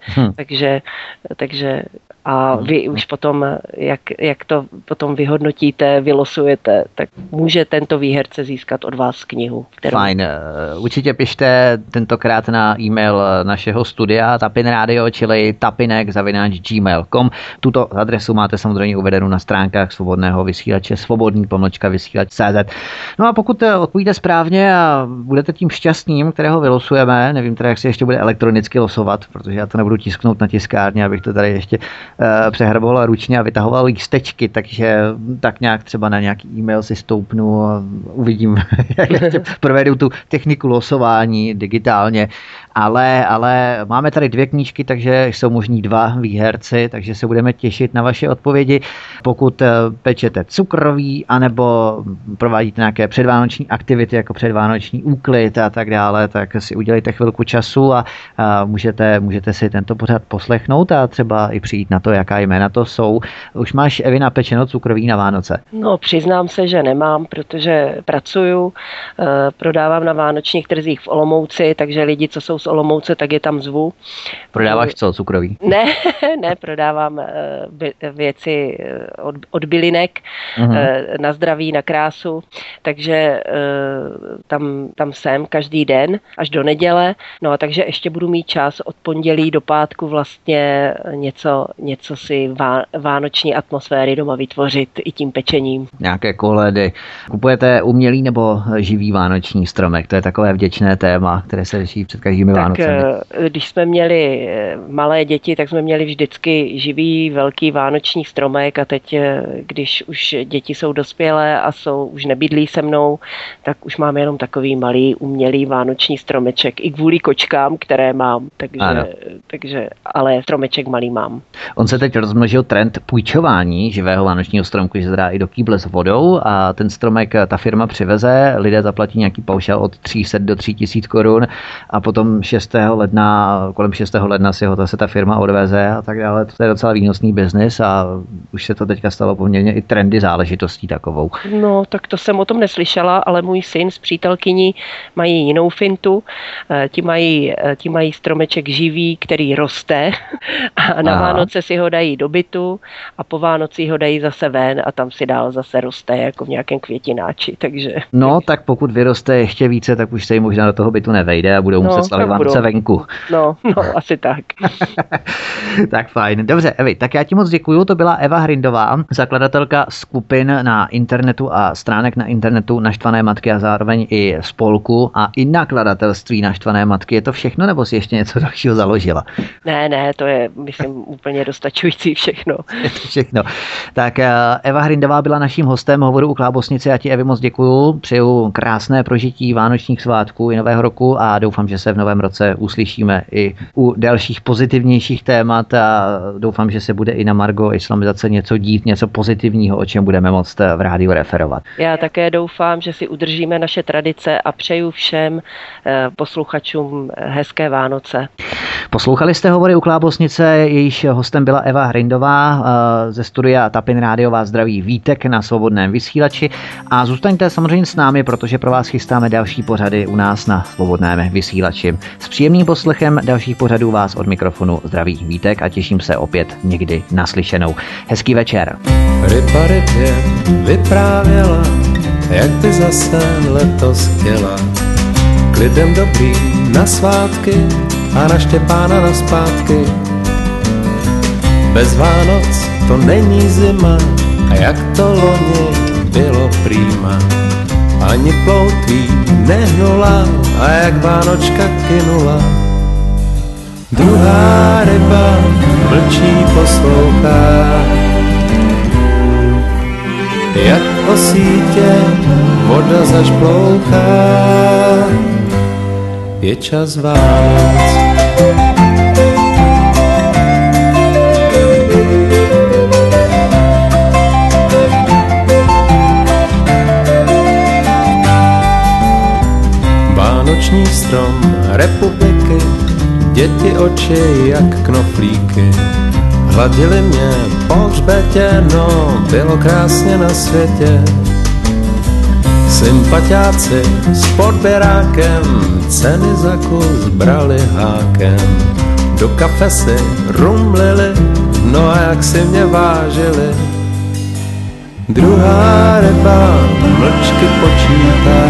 takže a vy už potom, jak to potom vyhodnotíte, vylosujete, tak může tento výherce získat od vás knihu. Fajn. Určitě pište tentokrát na e-mail našeho studia Tapin Radio, čili tapinek@gmail.com. Tuto adresu máte samozřejmě uvedenou na stránkách svobodného vysílače svobodný-vysílač.cz. No a pokud odpovíte správně a budete tím šťastným, kterého vylosujeme, nevím teda, jak se ještě bude elektronicky losovat, protože já to nebudu tisknout na tiskárně, abych to tady ještě přehrboval ručně a vytahoval lístečky, takže tak nějak třeba na nějaký e-mail si stoupnu a uvidím, jak ještě provedu tu techniku losování digitálně. Ale máme tady 2 knížky, takže jsou možní 2 výherci, takže se budeme těšit na vaše odpovědi. Pokud pečete cukroví, anebo provádíte nějaké předvánoční aktivity, jako předvánoční úklid a tak dále, tak si udělejte chvilku času a můžete si tento pořad poslechnout a třeba i přijít na to, jaká jména to jsou. Už máš, Evi, napečeno cukroví na Vánoce? No, přiznám se, že nemám, protože pracuju, prodávám na vánočních trzích v Olomouci, takže lidi, co jsou z Olomouce, tak je tam zvu. Prodáváš co, cukroví? Ne, prodávám věci od bylinek, na zdraví, na krásu, takže tam jsem každý den až do neděle, no a takže ještě budu mít čas od pondělí do pátku vlastně něco si vánoční atmosféry doma vytvořit i tím pečením. Nějaké koledy. Kupujete umělý nebo živý vánoční stromek? To je takové vděčné téma, které se řeší před každými Vánocemi. Když jsme měli malé děti, tak jsme měli vždycky živý velký vánoční stromek a teď, když už děti jsou dospělé a už nebydlí se mnou, tak už mám jenom takový malý umělý vánoční stromeček i kvůli kočkám, které mám, takže ale stromeček malý mám. On se teď rozmnožil trend půjčování živého vánočního stromku, že se dá i do kýble s vodou a ten stromek ta firma přiveze, lidé zaplatí nějaký paušál od 300 do 3000 korun a potom kolem 6. ledna si ho zase ta firma odveze a tak dále. To je docela výnosný biznis a už se to teďka stalo poměrně i trendy záležitostí takovou. No, tak to jsem o tom neslyšela, ale můj syn s přítelkyní mají jinou fintu. Ti mají stromeček živý, který roste a na Vánoce si ho dají do bytu a po Vánocích ho dají zase ven a tam si dál zase roste jako v nějakém květináči, takže... No, tak pokud vyroste ještě více, tak už se jim možná do toho bytu nevejde a budou muset slavit Vánoce venku. No, asi tak. Tak fajn. Dobře, Evi, tak já ti moc děkuju. To byla Eva Hrindová, zakladatelka skupin na internetu a stránek na internetu Naštvané matky a zároveň i spolku a i nakladatelství Naštvané matky. Je to všechno, nebo si ještě něco dalšího založila? Ne, to je, myslím, úplně dostačující všechno. Je to všechno. Tak Eva Hrindová byla naším hostem hovoru u Klábosnice. Já ti, Evi, moc děkuju. Přeju krásné prožití vánočních svátků i nového roku a doufám, že se v novém roce uslyšíme i u dalších pozitivnějších témat a doufám, že se bude i na margo islamizace něco dít, něco pozitivního, o čem budeme moct v rádiu referovat. Já také doufám, že si udržíme naše tradice a přeju všem posluchačům hezké Vánoce. Poslouchali jste hovory u Klábosnice, jejíž hostem byla byla Eva Hrindová ze studia Tapin Rádio vás zdraví Vítek na Svobodném vysílači a zůstaňte samozřejmě s námi, protože pro vás chystáme další pořady u nás na Svobodném vysílači. S příjemným poslechem dalších pořadů vás od mikrofonu zdraví Vítek a těším se opět někdy naslyšenou. Hezký večer. Ryba rybě vyprávěla, jak by zase letos chtěla. K lidem dobrý na svátky a na Štěpána na zpátky. Bez Vánoc to není zima a jak to loni bylo prýma. Ani ploutví nehnula a jak Vánočka kynula. Druhá ryba mlčí poslouchá, jak o sítě voda zašplouchá. Je čas Vánoc. Vánoční strom republiky, děti oči jak knoflíky. Hladili mě po hřbetě, no bylo krásně na světě. Sympatiáci s podběrákem ceny za kus brali hákem. Do kafe si rumlili, no a jak si mě vážili. Druhá ryba mlčky počítá,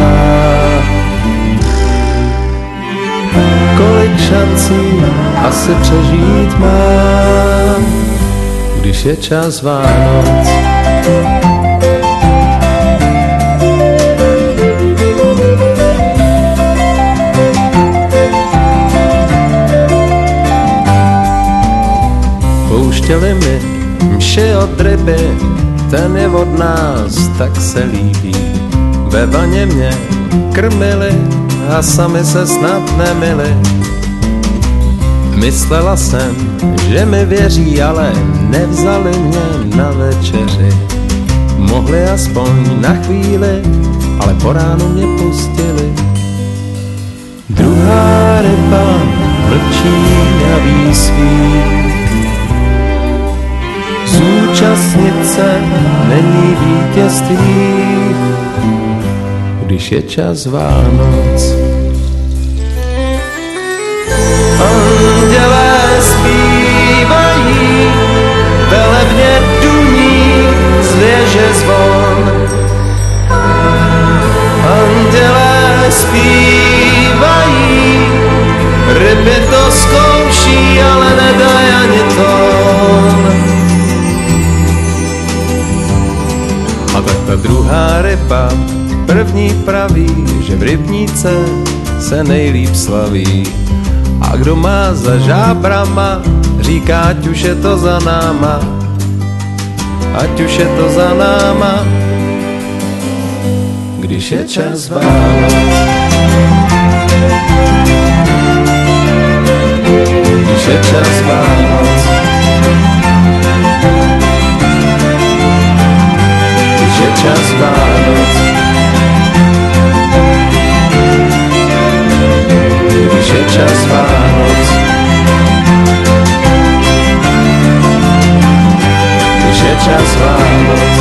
kolik šancí asi přežít mám, když je čas Vánoc. Pouštěli mi mši od ryby, ten je od nás, tak se líbí. Ve vaně mě krmili a sami se snad nemili. Myslela jsem, že mi věří, ale nevzali mě na večeři. Mohli aspoň na chvíli, ale po ránu mě pustili. Druhá ryba mlčí a výsví. Zúčastnit se není vítězství, když je čas Vánoc. Andělé zpívají, velebně duní z věže zvon. Andělé zpívají, ryby to zkouší, ale nedaj ani tón. A tak ta druhá ryba první praví, že v rybníce se nejlíp slaví. A kdo má za žábrama, říká, ať už je to za náma, ať už je to za náma, když je čas Vánoc. Když je čas Vánoc. Když je čas Vánoc. Když je čas Vánoc. Když je čas Vánoc.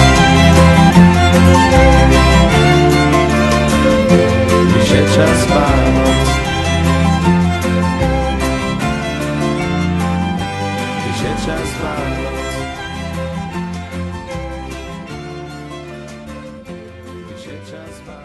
Když je čas Vánoc. Když je čas Vánoc. Když je čas Vánoc.